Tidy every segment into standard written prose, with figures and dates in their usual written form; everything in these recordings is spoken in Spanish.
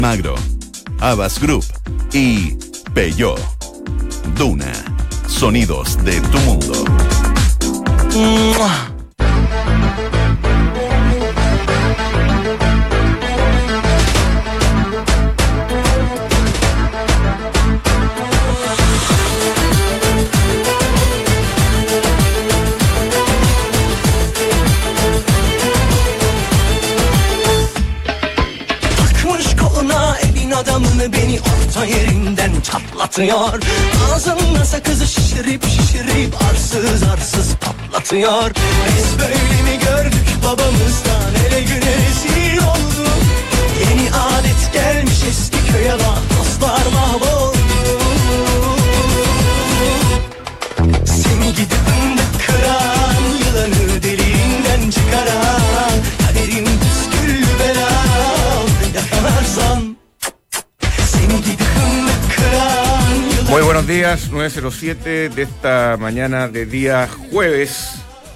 Magro, Havas Group y Peugeot. Duna, sonidos de tu mundo. Adamını beni orta yerinden çatlatıyor. Ağzımda sakızı şişirip arsız arsız patlatıyor. Biz böyle mi gördük babamızdan, ele güne rezil olduk. Yeni adet gelmiş eski köye bak, dostlar mahvoldu. Seni gidip fındık kıran, yılanı deliğinden çıkaran, kaderim püsküllü belam, yakalarsan. Muy buenos días, 9:07 de esta mañana de día jueves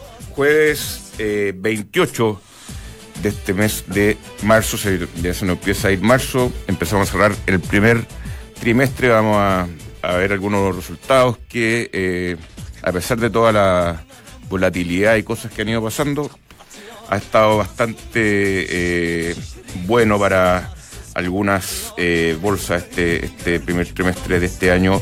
28 de este mes de marzo. Ya se nos empieza a ir marzo, empezamos a cerrar el primer trimestre. Vamos a ver algunos resultados que a pesar de toda la volatilidad y cosas que han ido pasando, ha estado bastante bueno para algunas bolsas este primer trimestre de este año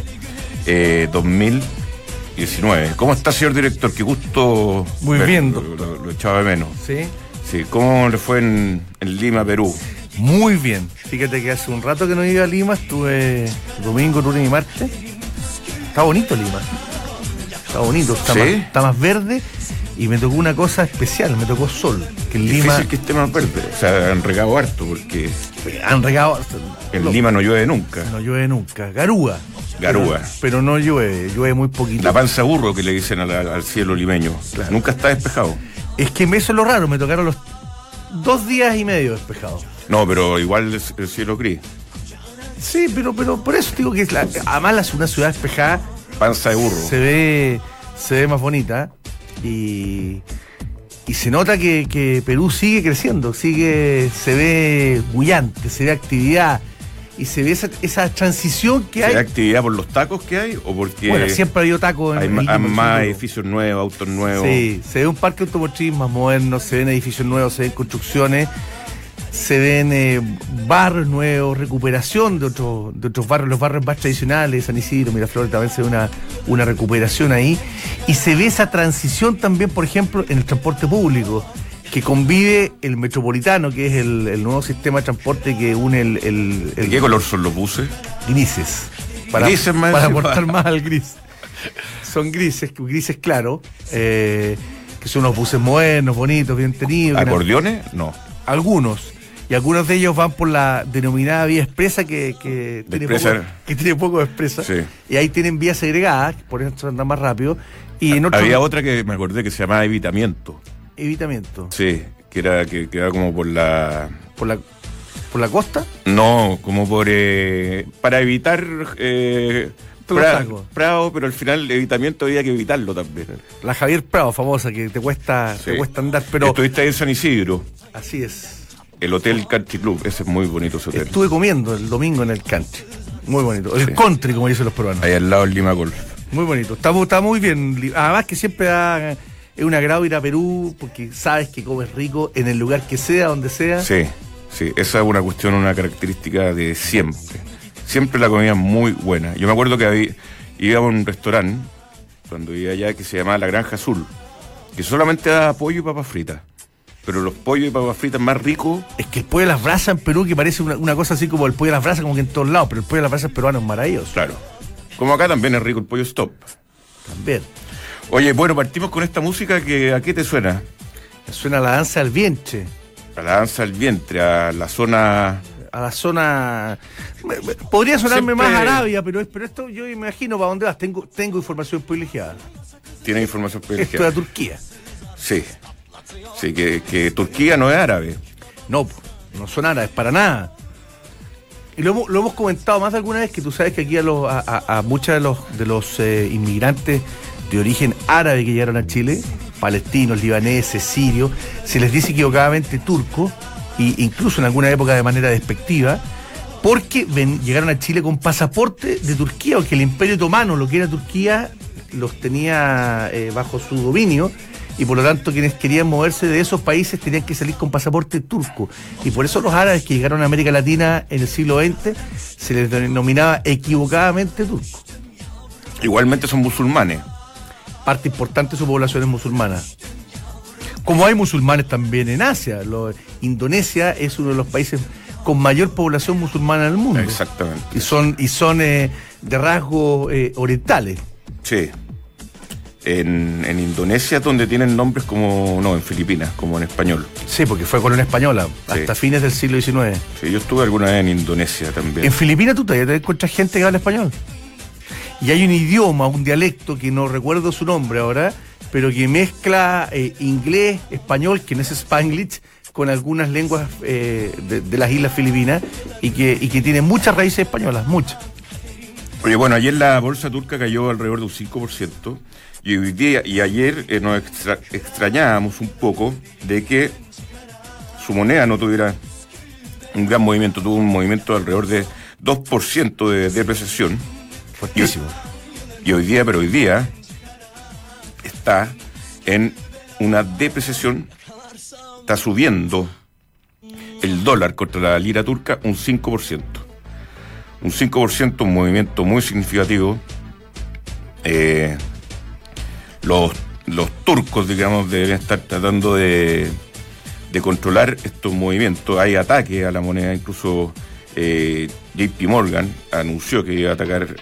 2019. ¿Cómo está, señor director? Qué gusto. Muy ver, bien, lo echaba de menos. ¿Sí? Sí. ¿Cómo le fue en Lima, Perú? Muy bien. Fíjate que hace un rato que no iba a Lima, estuve domingo, lunes y martes. Está bonito Lima. Está bonito, está, ¿Sí? está más verde. Y me tocó una cosa especial, me tocó sol. Que en Difícil Lima que esté más verde. O sea, han regado harto porque han regado. en Lima no llueve nunca. No llueve nunca. Garúa. Garúa. Pero no llueve muy poquito. La panza burro que le dicen al cielo limeño. Claro. Nunca está despejado. Es que eso es lo raro, me tocaron los 2 días y medio despejados. No, pero igual el cielo gris. Sí, pero por eso digo que además una ciudad despejada. Panza de burro. Se ve más bonita y se nota que Perú sigue creciendo, se ve bullante, se ve actividad y se ve esa transición que hay. ¿Se ve actividad por los tacos que hay o porque Bueno, siempre ha habido tacos hay en más edificios nuevos, autos nuevos? Sí, se ve un parque automotriz más moderno, se ven edificios nuevos, se ven construcciones, se ven barrios nuevos, recuperación de otros barrios, los barrios más tradicionales, San Isidro, Miraflores, también se ve una recuperación ahí. Y se ve esa transición también, por ejemplo, en el transporte público, que convive el metropolitano, que es el nuevo sistema de transporte que une ¿De qué color son los buses? Grises. Grises más para encima. aportar más al gris. Son grises claro, que son unos buses modernos, bonitos, bien tenidos. ¿Acordeones? No. Algunos. Y algunos de ellos van por la denominada vía expresa que tiene poco de expresa. Sí. Y ahí tienen vías segregadas, por eso andan más rápido. Y en Había otra que me acordé que se llamaba evitamiento. Evitamiento. Sí, que era como por la... ¿Por la costa? No, como para evitar Prado, pero al final el evitamiento había que evitarlo también. La Javier Prado, famosa, que te cuesta andar, pero... Estuviste ahí en San Isidro. Así es. El Hotel Country Club, ese es muy bonito ese hotel. Estuve comiendo el domingo en el country. Muy bonito. El country, como dicen los peruanos. Ahí al lado del Lima Golf. Muy bonito. Está muy bien. Además que siempre es un agrado ir a Perú porque sabes que comes rico en el lugar que sea, donde sea. Sí, esa es una característica de siempre. Siempre la comida es muy buena. Yo me acuerdo que iba a un restaurante cuando iba allá que se llamaba La Granja Azul, que solamente daba pollo y papas fritas. Pero los pollos y papas fritas más ricos... Es que el pollo de las brasas en Perú, que parece una cosa así como el pollo de las brasas, como que en todos lados, pero el pollo de las brasas peruano es maravilloso. Claro. Como acá también es rico el pollo stop. También. Oye, bueno, partimos con esta música que ¿a qué te suena? Me suena a la danza del vientre. A la danza del vientre, a la zona... Podría sonarme Siempre... más Arabia, pero esto yo me imagino para dónde vas. Tengo información privilegiada. ¿Tienes información privilegiada? Esto de Turquía. Sí. Sí, que Turquía no es árabe. No son árabes, para nada. Y lo hemos comentado más de alguna vez, que tú sabes que aquí a muchos de los inmigrantes de origen árabe que llegaron a Chile, palestinos, libaneses, sirios, se les dice equivocadamente turco, e incluso en alguna época de manera despectiva, porque llegaron a Chile con pasaporte de Turquía, porque el Imperio Otomano, lo que era Turquía, los tenía bajo su dominio, y por lo tanto quienes querían moverse de esos países tenían que salir con pasaporte turco. Y por eso los árabes que llegaron a América Latina en el siglo XX se les denominaba equivocadamente turcos. Igualmente son musulmanes. Parte importante de su población es musulmana. Como hay musulmanes también en Asia. Indonesia es uno de los países con mayor población musulmana del mundo. Exactamente. Y son de rasgos orientales. Sí. En Indonesia, donde tienen nombres como... No, en Filipinas, como en español. Sí, porque fue colonia española, hasta fines del siglo XIX. Sí, yo estuve alguna vez en Indonesia también. En Filipinas tú todavía te encuentras gente que habla español. Y hay un idioma, un dialecto, que no recuerdo su nombre ahora, pero que mezcla inglés, español, que no es Spanglish, con algunas lenguas de las islas Filipinas, y que tiene muchas raíces españolas, muchas. Oye, bueno, ayer la bolsa turca cayó alrededor de un 5%, y hoy día y ayer nos extrañábamos un poco de que su moneda no tuviera un gran movimiento, tuvo un movimiento de alrededor de 2% de depreciación. Fuertísimo. Y hoy día está en una depreciación, está subiendo el dólar contra la lira turca un 5%. Un 5%, un movimiento muy significativo. Los turcos, digamos, deben estar tratando de controlar estos movimientos. Hay ataques a la moneda, incluso JP Morgan anunció que iba a atacar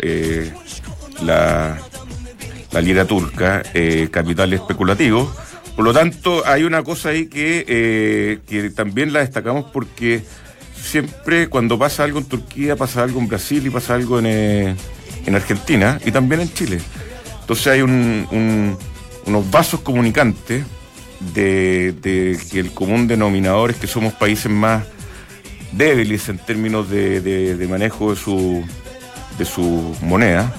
la lira turca, capital especulativo. Por lo tanto, hay una cosa ahí que también la destacamos porque siempre cuando pasa algo en Turquía, pasa algo en Brasil y pasa algo en Argentina y también en Chile. Entonces hay unos vasos comunicantes de que el común denominador es que somos países más débiles en términos de manejo de su moneda,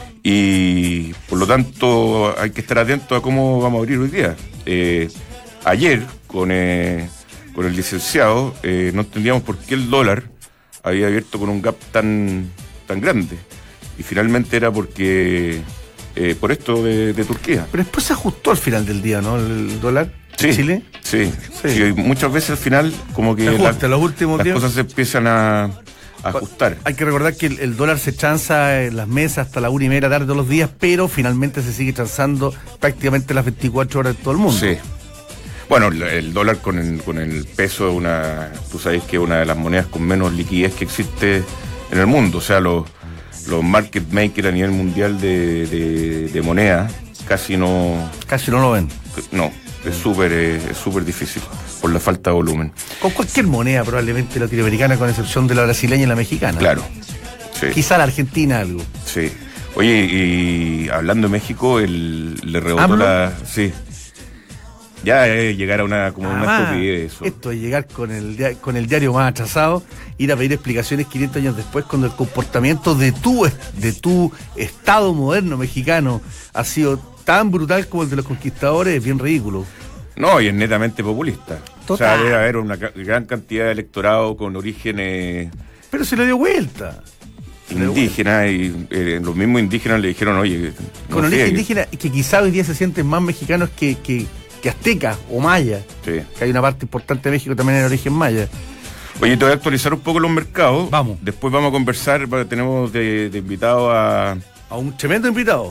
y por lo tanto hay que estar atentos a cómo vamos a abrir hoy día. Ayer con el licenciado no entendíamos por qué el dólar había abierto con un gap tan grande, y finalmente era porque por esto de Turquía. Pero después se ajustó al final del día, ¿no? El dólar. Sí, Chile. Sí. Muchas veces al final como que las cosas se empiezan a ajustar. Hay que recordar que el dólar se transa en las mesas hasta la 1:30 de la tarde todos los días, pero finalmente se sigue transando prácticamente las 24 horas de todo el mundo. Sí. Bueno, el dólar con el peso es tú sabes que es una de las monedas con menos liquidez que existe en el mundo. O sea, los market makers a nivel mundial de moneda casi no lo ven. No. Es súper difícil por la falta de volumen. Con cualquier moneda probablemente latinoamericana, con excepción de la brasileña y la mexicana. Claro. Sí. Quizá la argentina algo. Sí. Oye, y hablando de México, le rebotó Sí. Ya es llegar a una estupidez eso. Esto es llegar con el diario más atrasado, ir a pedir explicaciones 500 años después, cuando el comportamiento de tu Estado moderno mexicano ha sido tan brutal como el de los conquistadores, es bien ridículo. No, y es netamente populista. Total. O sea, debe haber una gran cantidad de electorado con orígenes... Pero se le dio vuelta. Indígenas, y los mismos indígenas le dijeron, oye... Con origen indígena, que quizá hoy día se sienten más mexicanos que aztecas o mayas. Sí. Que hay una parte importante de México también en origen maya. Oye, te voy a actualizar un poco los mercados. Vamos. Después vamos a conversar, tenemos de invitado a un tremendo invitado.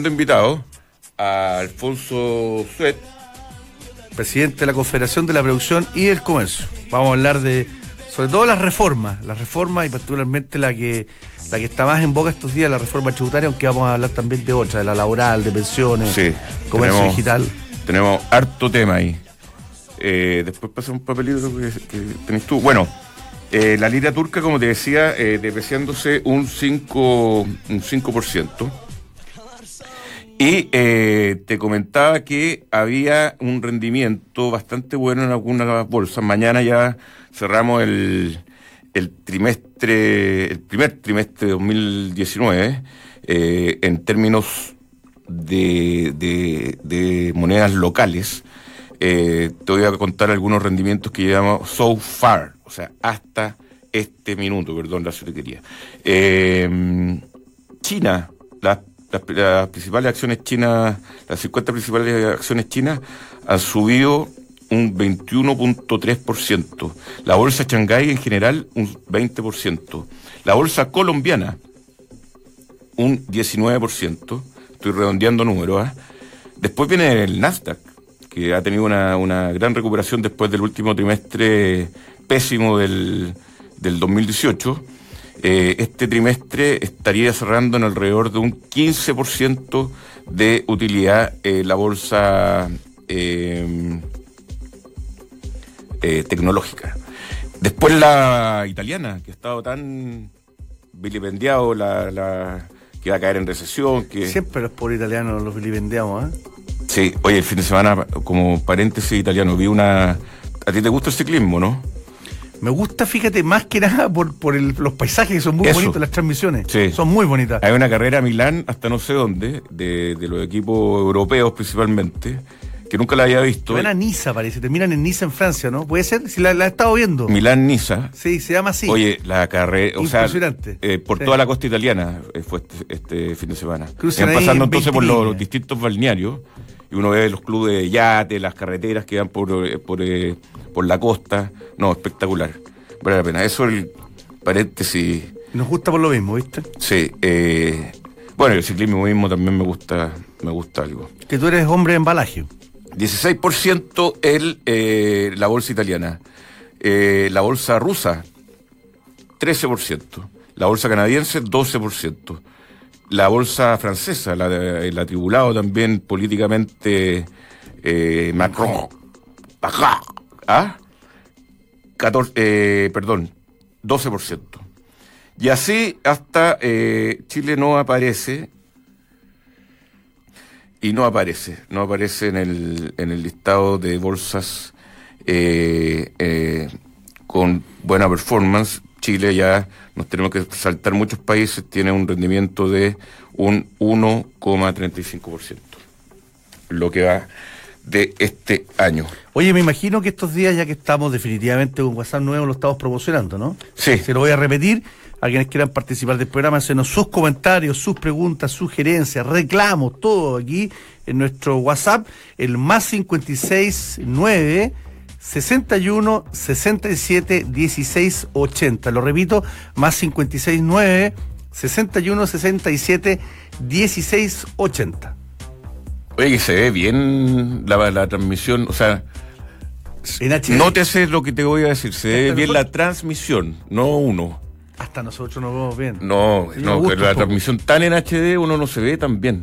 A Alfonso Suet, presidente de la Confederación de la Producción y el Comercio. Vamos a hablar sobre todo las reformas y particularmente la que está más en boga estos días, la reforma tributaria, aunque vamos a hablar también de otra, de la laboral, de pensiones, sí, comercio digital. Tenemos harto tema ahí. Después pasa un papelito que tenés tú. Bueno, la lira turca, como te decía, depreciándose un 5%. Y te comentaba que había un rendimiento bastante bueno en algunas bolsas. Mañana ya cerramos el primer trimestre de 2019 en términos de monedas locales. Te voy a contar algunos rendimientos que llamamos so far, o sea, hasta este minuto, perdón, la quería. China, las principales acciones chinas, las 50 principales acciones chinas han subido un 21.3%. La bolsa Shanghái en general un 20%. La bolsa colombiana un 19%. Estoy redondeando números. Después viene el Nasdaq, que ha tenido una gran recuperación después del último trimestre pésimo del 2018. Este trimestre estaría cerrando en alrededor de un 15% de utilidad la bolsa tecnológica. Después la italiana, que ha estado tan vilipendiado, que va a caer en recesión. Siempre los pobres italianos los vilipendiamos, ¿eh? Sí, oye, el fin de semana, como paréntesis italiano, vi ¿A ti te gusta el ciclismo, no? Me gusta, fíjate, más que nada por los paisajes, que son muy bonitos, las transmisiones. Sí. Son muy bonitas. Hay una carrera a Milán, hasta no sé dónde, de los equipos europeos principalmente, que nunca la había visto. Van a Niza, parece. Terminan en Niza, en Francia, ¿no? ¿Puede ser? Si la he estado viendo. Milán-Niza. Sí, se llama así. Oye, la carrera, impresionante. Por toda la costa italiana fue este fin de semana. Cruzan pasando entonces por los distintos balnearios, y uno ve los clubes de yate, las carreteras que van por la costa. No, espectacular. Vale la pena. Eso es el paréntesis. Nos gusta por lo mismo, ¿viste? Sí. Bueno, el ciclismo mismo también me gusta algo. Que tú eres hombre de embalaje. 16% la bolsa italiana. La bolsa rusa, 13%. La bolsa canadiense, 12%. La bolsa francesa, el atribulado también políticamente Macron. 12%. Y así hasta Chile no aparece en el listado de bolsas con buena performance. Chile ya nos tenemos que saltar muchos países, tiene un rendimiento de un 1,35%, lo que va de este año. Oye, me imagino que estos días, ya que estamos definitivamente con WhatsApp nuevo, lo estamos promocionando, ¿no? Sí. Se lo voy a repetir. A quienes quieran participar del programa, hacernos sus comentarios, sus preguntas, sugerencias, reclamos, todo aquí en nuestro WhatsApp, el +569 61 67 16 80. Lo repito, +569 61 67 16 80. Oye, que se ve bien la transmisión, o sea, en HD. No te haces lo que te voy a decir, se ve bien la transmisión, no uno. Hasta nosotros nos vemos bien. No, pero la transmisión tan en HD uno no se ve tan bien.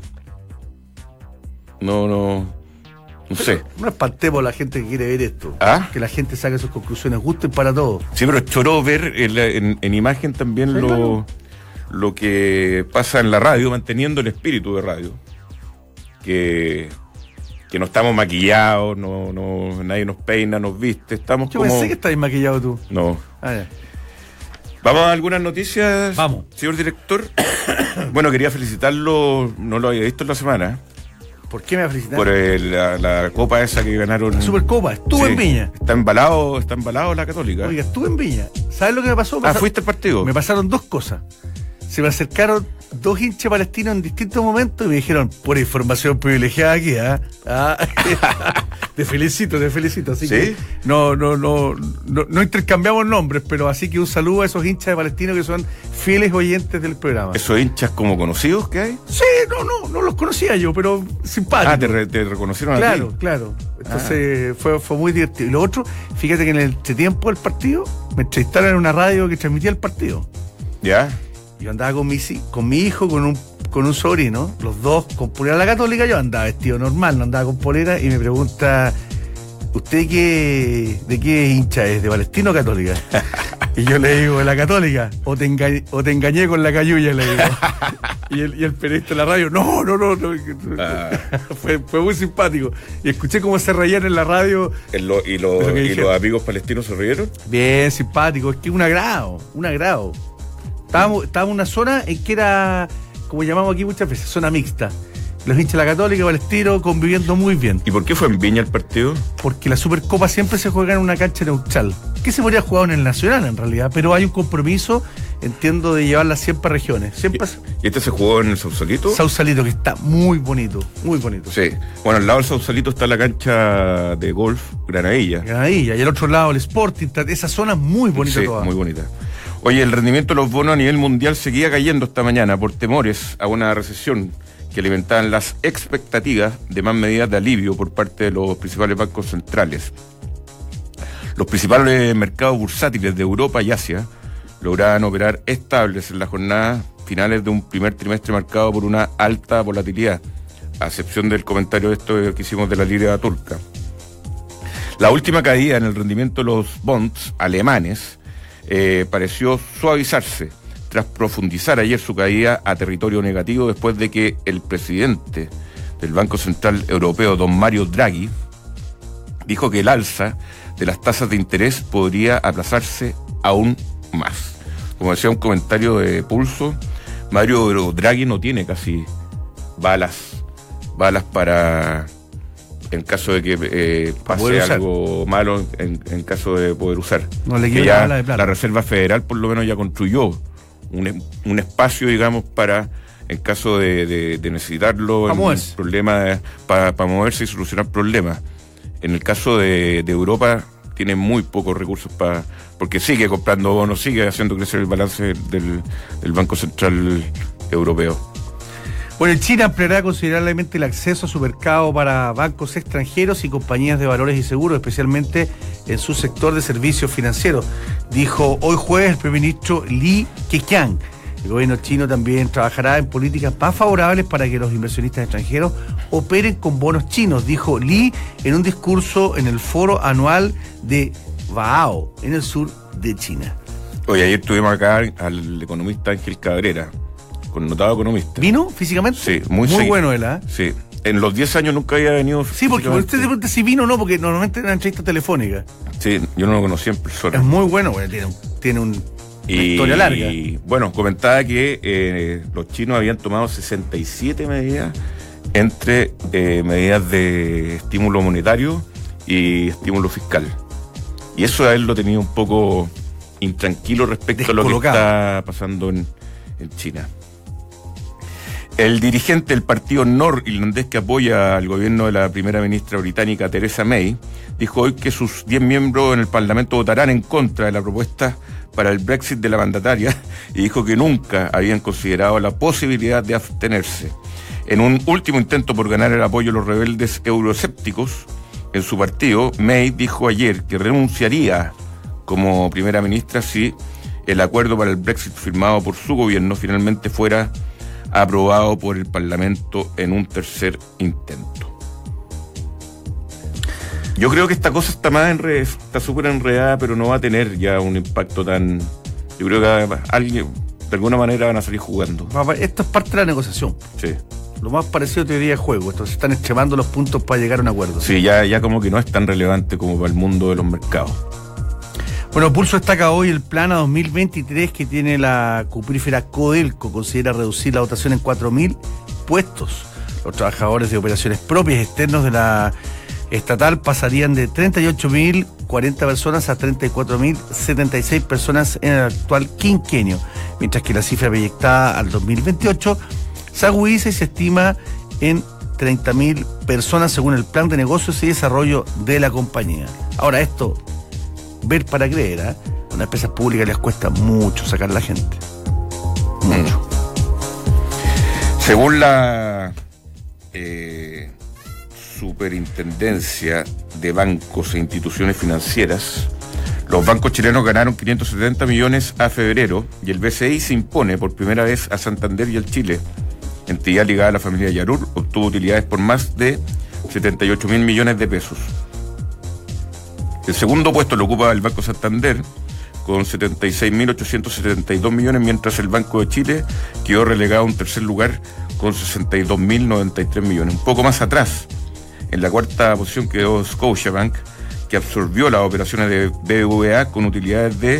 No sé. No espantemos a la gente que quiere ver esto. ¿Ah? Que la gente saque sus conclusiones, gusten para todos. Sí, pero es choro ver en imagen también ¿sí, lo que pasa en la radio, manteniendo el espíritu de radio. Que no estamos maquillados, nadie nos peina, nos viste, estamos Yo pensé que estabas maquillado tú. No. Ya. ¿Vamos a algunas noticias? Vamos. Señor director. Bueno, quería felicitarlo, no lo había visto en la semana. ¿Por qué me va a felicitar? Por la copa esa que ganaron. La Supercopa, estuve en Viña. Está embalado la Católica. Oiga, estuve en Viña. ¿Sabes lo que me pasó? ¿Fuiste al partido? Me pasaron dos cosas. Se me acercaron dos hinchas palestinos en distintos momentos y me dijeron, por información privilegiada aquí, Te felicito, así ¿sí? Que no intercambiamos nombres, pero así que un saludo a esos hinchas de Palestino que son fieles oyentes del programa. ¿Esos hinchas como conocidos que hay? Sí, no los conocía yo, pero simpáticos. ¿Te reconocieron a ti? Claro. Entonces fue muy divertido. Y lo otro, fíjate que en el entretiempo del partido me entrevistaron en una radio que transmitía el partido. ¿Ya? Yo andaba con mi hijo, con un sobrino, los dos con polera la Católica. Yo andaba vestido normal, no andaba con polera, y me pregunta, ¿usted de qué hincha es? ¿De Palestino o Católica? Y yo le digo, de la Católica. O te engañé con la cayuya, le digo. Y el periodista de la radio, no. Fue muy simpático. Y escuché cómo se reían en la radio. ¿Y los amigos palestinos se rieron? Bien simpático, es que un agrado. Estábamos en una zona en que era, como llamamos aquí muchas veces, zona mixta. Los hinchas de la Católica, Palestino, conviviendo muy bien. ¿Y por qué fue en Viña el partido? Porque la Supercopa siempre se juega en una cancha neutral. Que se podría jugar en el Nacional, en realidad, pero hay un compromiso, entiendo, de llevarla siempre a regiones. Siempre. ¿Y este se jugó en el Sausalito? Sausalito, que está muy bonito, muy bonito. Sí. Bueno, al lado del Sausalito está la cancha de golf Granadilla. Granadilla, y al otro lado el Sporting, esa zona es muy bonita sí, toda. Muy bonita. Oye, el rendimiento de los bonos a nivel mundial seguía cayendo esta mañana por temores a una recesión que alimentaban las expectativas de más medidas de alivio por parte de los principales bancos centrales. Los principales mercados bursátiles de Europa y Asia lograban operar estables en las jornadas finales de un primer trimestre marcado por una alta volatilidad, a excepción del comentario de esto que hicimos de la lira turca. La última caída en el rendimiento de los bonds alemanes pareció suavizarse tras profundizar ayer su caída a territorio negativo después de que el presidente del Banco Central Europeo, don Mario Draghi, dijo que el alza de las tasas de interés podría aplazarse aún más. Como decía un comentario de Pulso, Mario Draghi no tiene casi balas para, en caso de que pase algo malo, en caso de poder usar. No le que quiere ya la bala de plata. La Reserva Federal por lo menos ya construyó un espacio, digamos, para, en caso de necesitarlo, en un problema para moverse y solucionar problemas. En el caso de Europa tiene muy pocos recursos porque sigue comprando bonos, sigue haciendo crecer el balance del Banco Central Europeo. Bueno, China ampliará considerablemente el acceso a su mercado para bancos extranjeros y compañías de valores y seguros, especialmente en su sector de servicios financieros, dijo hoy jueves el primer ministro Li Keqiang. El gobierno chino también trabajará en políticas más favorables para que los inversionistas extranjeros operen con bonos chinos, dijo Li en un discurso en el foro anual de Bao, en el sur de China. Oye, ayer tuvimos acá al economista Ángel Cabrera, connotado economista. ¿Vino físicamente? Sí, muy bueno él, ¿eh? Sí, en los 10 años nunca había venido. Sí, porque usted se pregunta si vino o no, porque normalmente es una entrevista telefónica. Sí, yo no lo conocí en persona. Es muy bueno, tiene una historia larga. Y bueno, comentaba que los chinos habían tomado 67 medidas entre medidas de estímulo monetario y estímulo fiscal. Y eso a él lo tenía un poco intranquilo respecto a lo que está pasando en China. El dirigente del partido norirlandés que apoya al gobierno de la primera ministra británica Theresa May dijo hoy que sus 10 miembros en el Parlamento votarán en contra de la propuesta para el Brexit de la mandataria y dijo que nunca habían considerado la posibilidad de abstenerse. En un último intento por ganar el apoyo de los rebeldes euroescépticos en su partido, May dijo ayer que renunciaría como primera ministra si el acuerdo para el Brexit firmado por su gobierno finalmente fuera aprobado por el Parlamento en un tercer intento. Yo creo que esta cosa está súper enredada, pero no va a tener ya un impacto tan... Yo creo que alguien, de alguna manera, van a salir jugando. Esto es parte de la negociación. Sí. Lo más parecido a teoría de juego. Entonces están extremando los puntos para llegar a un acuerdo. Sí, ya como que no es tan relevante como para el mundo de los mercados. Bueno, Pulso destaca hoy el plan a 2023 que tiene la cuprífera Codelco. Considera reducir la dotación en 4.000 puestos. Los trabajadores de operaciones propias externos de la estatal pasarían de 38.040 personas a 34.076 personas en el actual quinquenio, mientras que la cifra proyectada al 2028 se agudiza y se estima en 30.000 personas según el plan de negocios y desarrollo de la compañía. Ahora esto, ver para creer, ¿eh? A las empresas públicas les cuesta mucho sacar a la gente. Mucho. Según la Superintendencia de Bancos e Instituciones Financieras, los bancos chilenos ganaron 570 millones a febrero y el BCI se impone por primera vez a Santander y al Chile. Entidad ligada a la familia Yarur obtuvo utilidades por más de 78.000 millones de pesos. El segundo puesto lo ocupa el Banco Santander con 76.872 millones, mientras el Banco de Chile quedó relegado a un tercer lugar con 62.093 millones. Un poco más atrás, en la cuarta posición quedó Scotiabank, que absorbió las operaciones de BBVA con utilidades de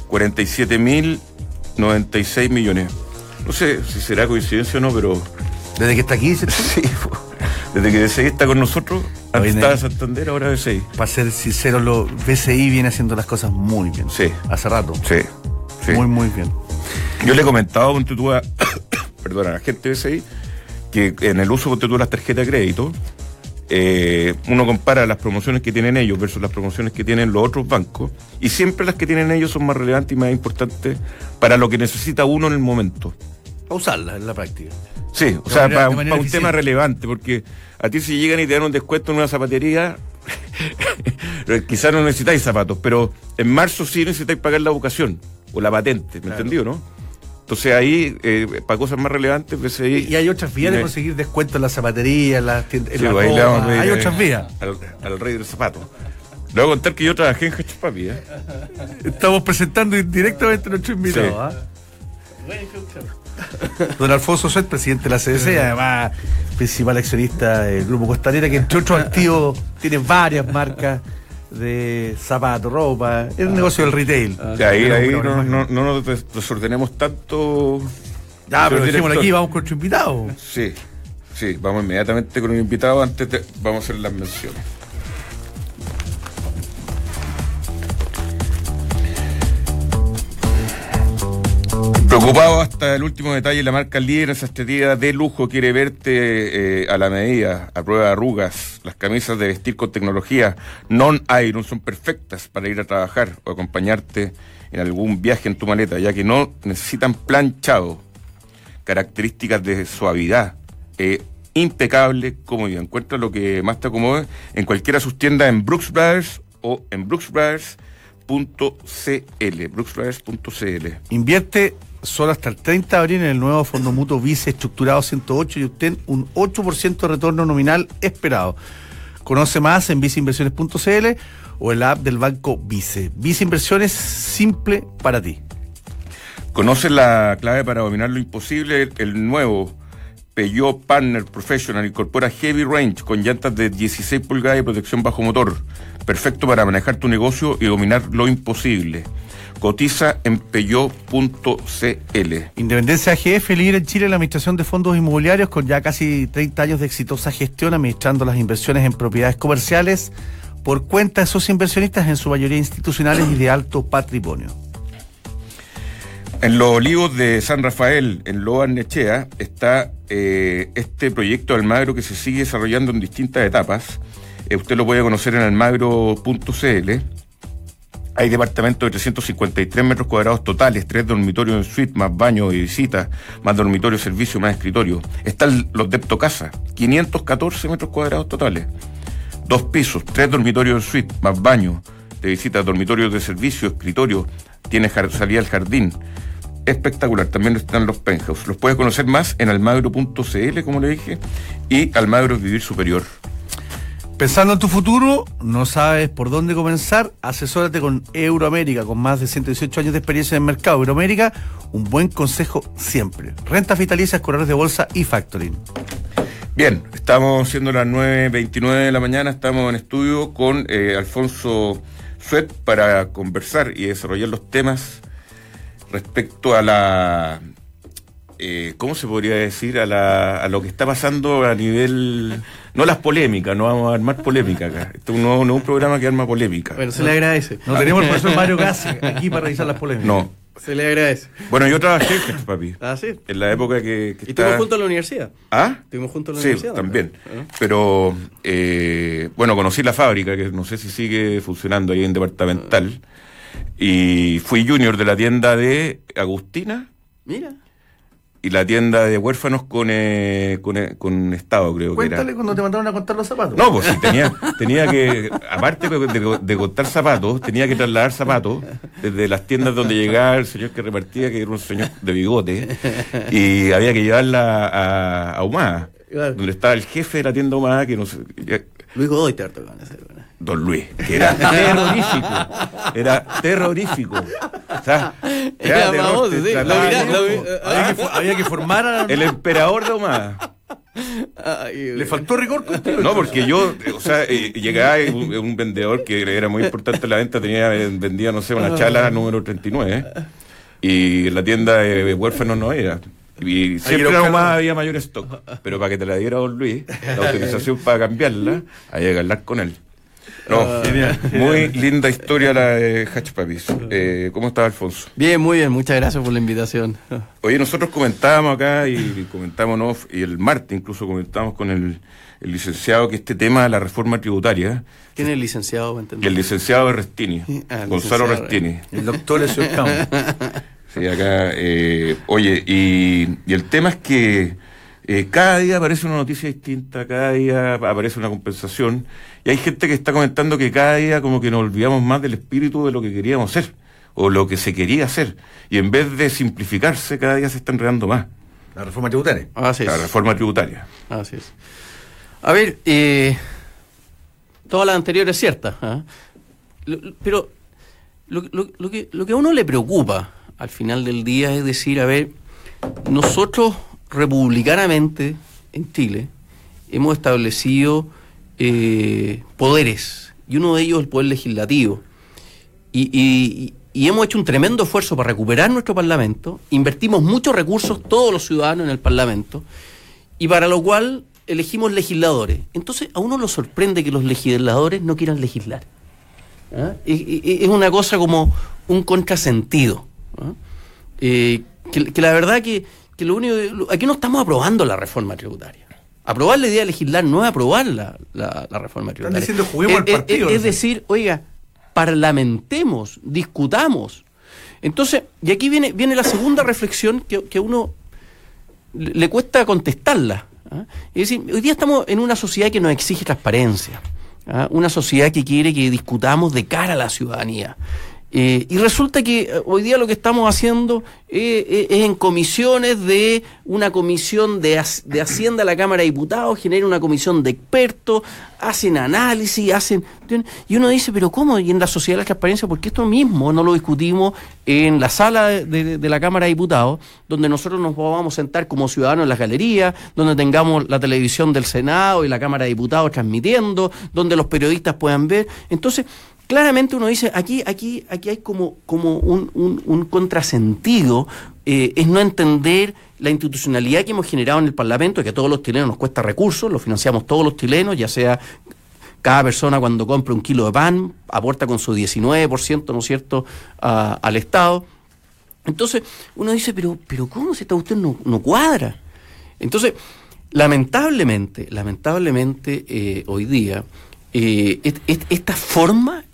47.096 millones. No sé si será coincidencia o no, pero ¿Desde que está aquí? ¿Sí? Sí, desde que BCI está con nosotros, antes estaba Santander, ahora BCI. Para ser sincero, BCI viene haciendo las cosas muy bien. Sí. Hace rato. Sí. Muy, muy bien. Yo le he comentado con a la gente de BCI que en el uso de las tarjetas de crédito, uno compara las promociones que tienen ellos versus las promociones que tienen los otros bancos, y siempre las que tienen ellos son más relevantes y más importantes para lo que necesita uno en el momento. Para usarlas en la práctica. Sí, o sea, para un tema relevante, porque a ti si llegan y te dan un descuento en una zapatería, quizás no necesitáis zapatos, pero en marzo sí necesitáis pagar la educación o la patente, ¿me entendió, no? Entonces ahí, para cosas más relevantes, BCI... Y hay otras vías de conseguir descuentos en la zapatería, en las tiendas... Sí, ahí le vamos a pedir, hay otras vías. Al rey del zapato. Le voy a contar que yo trabajé en Hachapapi, Estamos presentando directamente a nuestro invitado, sí. Don Alfonso Suet, presidente de la CDC, además principal accionista del Grupo Costanera, que entre otros activos tiene varias marcas de zapatos, ropa, es un negocio del retail. Ahí no nos desordenemos tanto. Ya, pero dejémoslo aquí, vamos con nuestro invitado. Sí, vamos inmediatamente con un invitado, vamos a hacer las menciones. Preocupado hasta el último detalle, la marca líder en sastrería de lujo quiere verte a la medida, a prueba de arrugas. Las camisas de vestir con tecnología non-iron son perfectas para ir a trabajar o acompañarte en algún viaje en tu maleta, ya que no necesitan planchado. Características de suavidad, impecable comodidad. Encuentra lo que más te acomode en cualquiera de sus tiendas en Brooks Brothers o en brooksbrothers.cl. Invierte solo hasta el 30 de abril en el nuevo Fondo Mutuo Vice Estructurado 108 y obtén un 8% de retorno nominal esperado. Conoce más en viceinversiones.cl o en la app del banco Vice. Vice Inversiones, simple para ti. Conoce la clave para dominar lo imposible. El nuevo Peugeot Partner Professional incorpora Heavy Range con llantas de 16 pulgadas y protección bajo motor. Perfecto para manejar tu negocio y dominar lo imposible. Cotiza en peugeot.cl. Independencia AGF, líder en Chile en la administración de fondos inmobiliarios, con ya casi 30 años de exitosa gestión, administrando las inversiones en propiedades comerciales por cuenta de sus inversionistas, en su mayoría institucionales y de alto patrimonio. En los Olivos de San Rafael, en Loa Nechea, está este proyecto Almagro que se sigue desarrollando en distintas etapas. Usted lo puede conocer en almagro.cl. Hay departamentos de 353 metros cuadrados totales, 3 dormitorios en suite, más baño y visita, más dormitorio, servicio, más escritorio. Están los Depto Casa, 514 metros cuadrados totales, 2 pisos, 3 dormitorios en suite, más baño de visita, dormitorios de servicio, escritorio, tiene salida al jardín. Espectacular. También están los penthouse. Los puedes conocer más en almagro.cl, como le dije, y Almagro es vivir superior. Pensando en tu futuro, no sabes por dónde comenzar, asesórate con Euroamérica, con más de 118 años de experiencia en el mercado. Euroamérica, un buen consejo siempre. Rentas vitalicias, corredores de bolsa y factoring. Bien, estamos siendo las 9:29 de la mañana, estamos en estudio con Alfonso Suet para conversar y desarrollar los temas respecto a la... ¿cómo se podría decir? A lo que está pasando a nivel... No las polémicas, no vamos a armar polémica acá. Esto no es un programa que arma polémica. Pero se le agradece. No tenemos el profesor Mario Gassi aquí para revisar las polémicas. No. Se le agradece. Bueno, yo trabajé en papi. Ah, sí. En la época que ¿Y estuvimos juntos en la universidad? ¿Ah? ¿Estuvimos juntos en la sí, universidad? También. Pero, bueno, conocí la fábrica, que no sé si sigue funcionando ahí en Departamental. Y fui junior de la tienda de Agustina. Mira. Y la tienda de huérfanos con Estado, creo. Cuéntale que era. cuando te mandaron a contar los zapatos. No, pues sí, tenía que, aparte de contar zapatos, tenía que trasladar zapatos desde las tiendas donde llegaba el señor que repartía, que era un señor de bigote, y había que llevarla a Humada, Claro. donde estaba el jefe de la tienda Humada, que no sé... Luis Godoy te harto con esa. Don Luis, que era terrorífico. O sea, Era terror, famoso, te sí. trataba Lo vi. Había que formar a... el emperador de Humada. Le faltó rigor contigo. No, porque yo, o sea, llegaba un vendedor que era muy importante en la venta, vendía, no sé, una chala número 39, y en la tienda de huérfanos no era. Y siempre nomás había mayor stock. Pero para que te la diera don Luis, la autorización para cambiarla, había que hablar con él. No, genial. Muy linda historia la de Hatch Papis. ¿Cómo está, Alfonso? Bien, muy bien, muchas gracias por la invitación. Oye, nosotros comentábamos acá y comentamos off, y el martes incluso comentamos con el licenciado que este tema de la reforma tributaria. ¿Quién es el licenciado? El licenciado de Restini, Gonzalo Restini. El doctor es Sí, acá, oye, y el tema es que cada día aparece una noticia distinta, cada día aparece una compensación, y hay gente que está comentando que cada día como que nos olvidamos más del espíritu de lo que queríamos hacer, o lo que se quería hacer, y en vez de simplificarse, cada día se está enredando más. La reforma tributaria. Así es. La reforma tributaria. Así es. A ver, toda la anterior es cierta, pero lo que a uno le preocupa al final del día es decir, a ver, nosotros republicanamente en Chile hemos establecido poderes, y uno de ellos es el poder legislativo, y hemos hecho un tremendo esfuerzo para recuperar nuestro Parlamento, invertimos muchos recursos todos los ciudadanos en el Parlamento, y para lo cual elegimos legisladores. Entonces a uno lo sorprende que los legisladores no quieran legislar. Es una cosa como un contrasentido. Que la verdad que lo único aquí no estamos aprobando la reforma tributaria. Aprobar la idea de legislar no es aprobar la reforma tributaria. Están diciendo juguemos al partido. Es decir, oiga, parlamentemos, discutamos. Entonces, y aquí viene la segunda reflexión que a uno le cuesta contestarla. Es decir, hoy día estamos en una sociedad que nos exige transparencia, una sociedad que quiere que discutamos de cara a la ciudadanía. Y resulta que hoy día lo que estamos haciendo es en comisiones de una comisión de Hacienda de la Cámara de Diputados, genera una comisión de expertos, hacen análisis, y uno dice, pero ¿cómo? Y en la sociedad de la transparencia, ¿por qué esto mismo no lo discutimos en la sala de la Cámara de Diputados, donde nosotros nos podamos sentar como ciudadanos en las galerías, donde tengamos la televisión del Senado y la Cámara de Diputados transmitiendo, donde los periodistas puedan ver? Entonces, claramente uno dice, aquí hay como un contrasentido, es no entender la institucionalidad que hemos generado en el Parlamento, que a todos los chilenos nos cuesta recursos, lo financiamos todos los chilenos, ya sea cada persona cuando compra un kilo de pan, aporta con su 19%, ¿no es cierto?, al Estado. Entonces uno dice, pero ¿cómo si esta cuestión no cuadra? Entonces, lamentablemente, hoy día, esta forma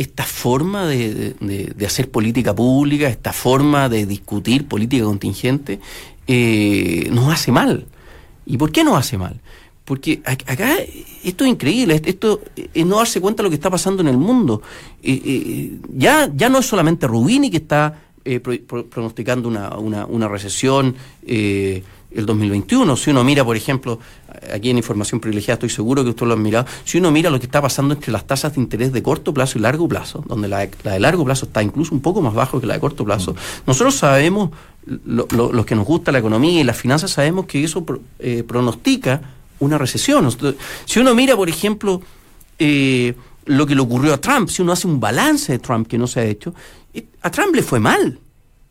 de hacer política pública, esta forma de discutir política contingente, nos hace mal. ¿Y por qué nos hace mal? Porque acá esto es increíble, esto es no darse cuenta de lo que está pasando en el mundo. Ya no es solamente Rubini que está pronosticando una recesión el 2021. Si uno mira, por ejemplo, aquí en Información Privilegiada, estoy seguro que usted lo han mirado, si uno mira lo que está pasando entre las tasas de interés de corto plazo y largo plazo, donde la de largo plazo está incluso un poco más bajo que la de corto plazo, nosotros sabemos, los que nos gusta la economía y las finanzas, sabemos que eso pronostica una recesión. Si uno mira, por ejemplo, lo que le ocurrió a Trump, si uno hace un balance de Trump que no se ha hecho, a Trump le fue mal.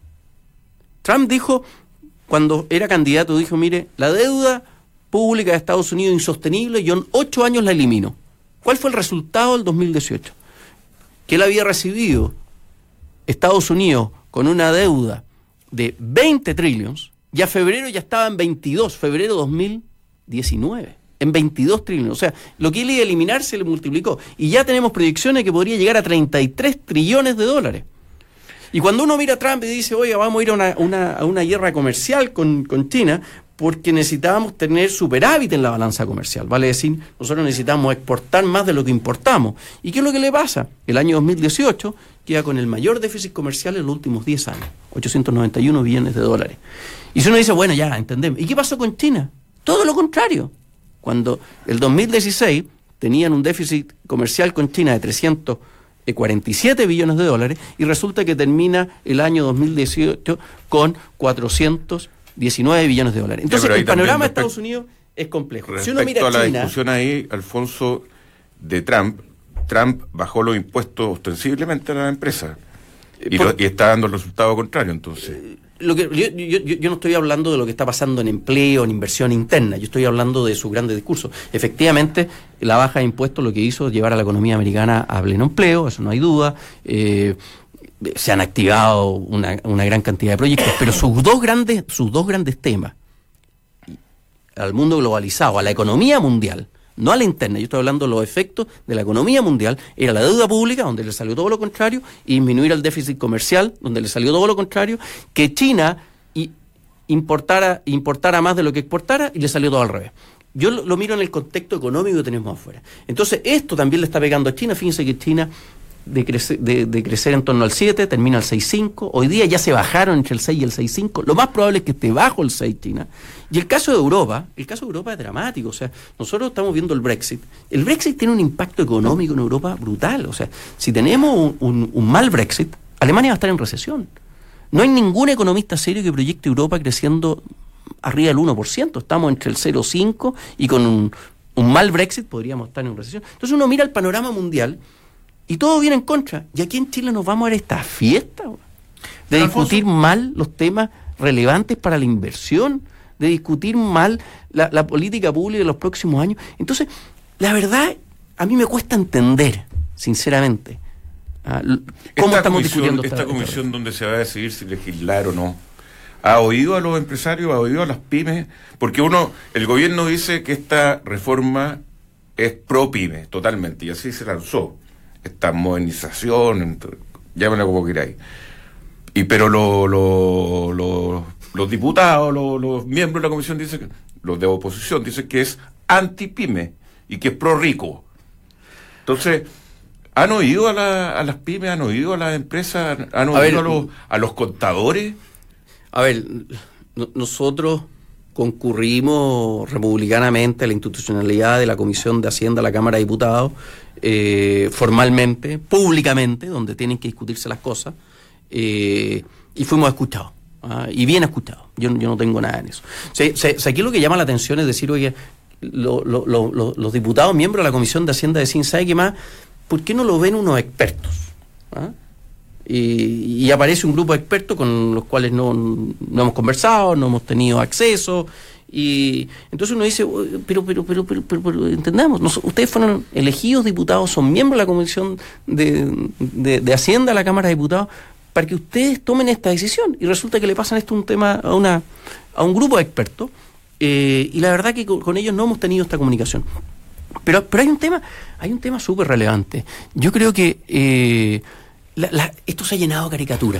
Trump dijo, cuando era candidato, dijo, mire, la deuda pública de Estados Unidos es insostenible, yo en 8 años la elimino. ¿Cuál fue el resultado del 2018? Que él había recibido Estados Unidos con una deuda de 20 trillones, y a febrero ya estaba en 22, febrero 2019, en 22 trillones. O sea, lo que él iba a eliminar se le multiplicó. Y ya tenemos proyecciones que podría llegar a 33 trillones de dólares. Y cuando uno mira a Trump y dice, oiga, vamos a ir a una guerra comercial con China, porque necesitábamos tener superávit en la balanza comercial, vale decir, nosotros necesitamos exportar más de lo que importamos. ¿Y qué es lo que le pasa? El año 2018 queda con el mayor déficit comercial en los últimos 10 años, 891 billones de dólares. Y si uno dice, bueno, ya, entendemos. ¿Y qué pasó con China? Todo lo contrario. Cuando el 2016 tenían un déficit comercial con China de 347 billones de dólares, y resulta que termina el año 2018 con 419 billones de dólares. Entonces, el panorama de Estados Unidos es complejo. Si uno mira a la China, discusión ahí, Alfonso, de Trump bajó los impuestos ostensiblemente a las empresas y está dando el resultado contrario, entonces. Yo no estoy hablando de lo que está pasando en empleo, en inversión interna, yo estoy hablando de sus grandes discursos. Efectivamente, la baja de impuestos lo que hizo es llevar a la economía americana a pleno empleo, eso no hay duda. Se han activado una gran cantidad de proyectos, pero sus dos grandes temas, al mundo globalizado, a la economía mundial, no a la interna, yo estoy hablando de los efectos de la economía mundial, era la deuda pública, donde le salió todo lo contrario, y disminuir el déficit comercial, donde le salió todo lo contrario, que China importara más de lo que exportara, y le salió todo al revés. Yo lo miro en el contexto económico que tenemos afuera. Entonces, esto también le está pegando a China. Fíjense que China, de crecer en torno al 7, termina al 6,5. Hoy día ya se bajaron entre el 6 y el 6,5. Lo más probable es que esté bajo el 6 China. Y el caso de Europa es dramático. O sea, nosotros estamos viendo el Brexit. El Brexit tiene un impacto económico en Europa brutal. O sea, si tenemos un mal Brexit, Alemania va a estar en recesión. No hay ningún economista serio que proyecte Europa creciendo arriba del 1%. Estamos entre el 0,5 y con un mal Brexit podríamos estar en recesión. Entonces uno mira el panorama mundial y todo viene en contra. Y aquí en Chile nos vamos a ver esta fiesta de discutir mal los temas relevantes para la inversión, de discutir mal la política pública de los próximos años. Entonces, la verdad, a mí me cuesta entender, sinceramente, cómo estamos discutiendo esta comisión donde se va a decidir si legislar o no. ¿Ha oído a los empresarios? ¿Ha oído a las pymes? Porque el gobierno dice que esta reforma es pro pyme, totalmente, y así se lanzó. Esta modernización, llámenla como queráis. Pero los diputados, los miembros de la comisión dicen que, los de oposición dicen que es anti-pyme y que es pro-rico. Entonces, ¿han oído a las pymes? ¿Han oído a las empresas? ¿Han oído a los contadores? A ver, nosotros concurrimos republicanamente a la institucionalidad de la Comisión de Hacienda de la Cámara de Diputados, formalmente, públicamente, donde tienen que discutirse las cosas, y fuimos escuchados, y bien escuchados. Yo no tengo nada en eso. Aquí lo que llama la atención es decir, oye, los diputados miembros de la Comisión de Hacienda decían, ¿sabe qué más? ¿Por qué no lo ven unos expertos? Y aparece un grupo de expertos con los cuales no hemos conversado, no hemos tenido acceso, y entonces uno dice, pero entendamos, ustedes fueron elegidos diputados, son miembros de la Comisión de Hacienda de la Cámara de Diputados, para que ustedes tomen esta decisión, y resulta que le pasan esto a un grupo de expertos, y la verdad que con ellos no hemos tenido esta comunicación. Pero hay un tema súper relevante. Yo creo que esto se ha llenado de caricaturas.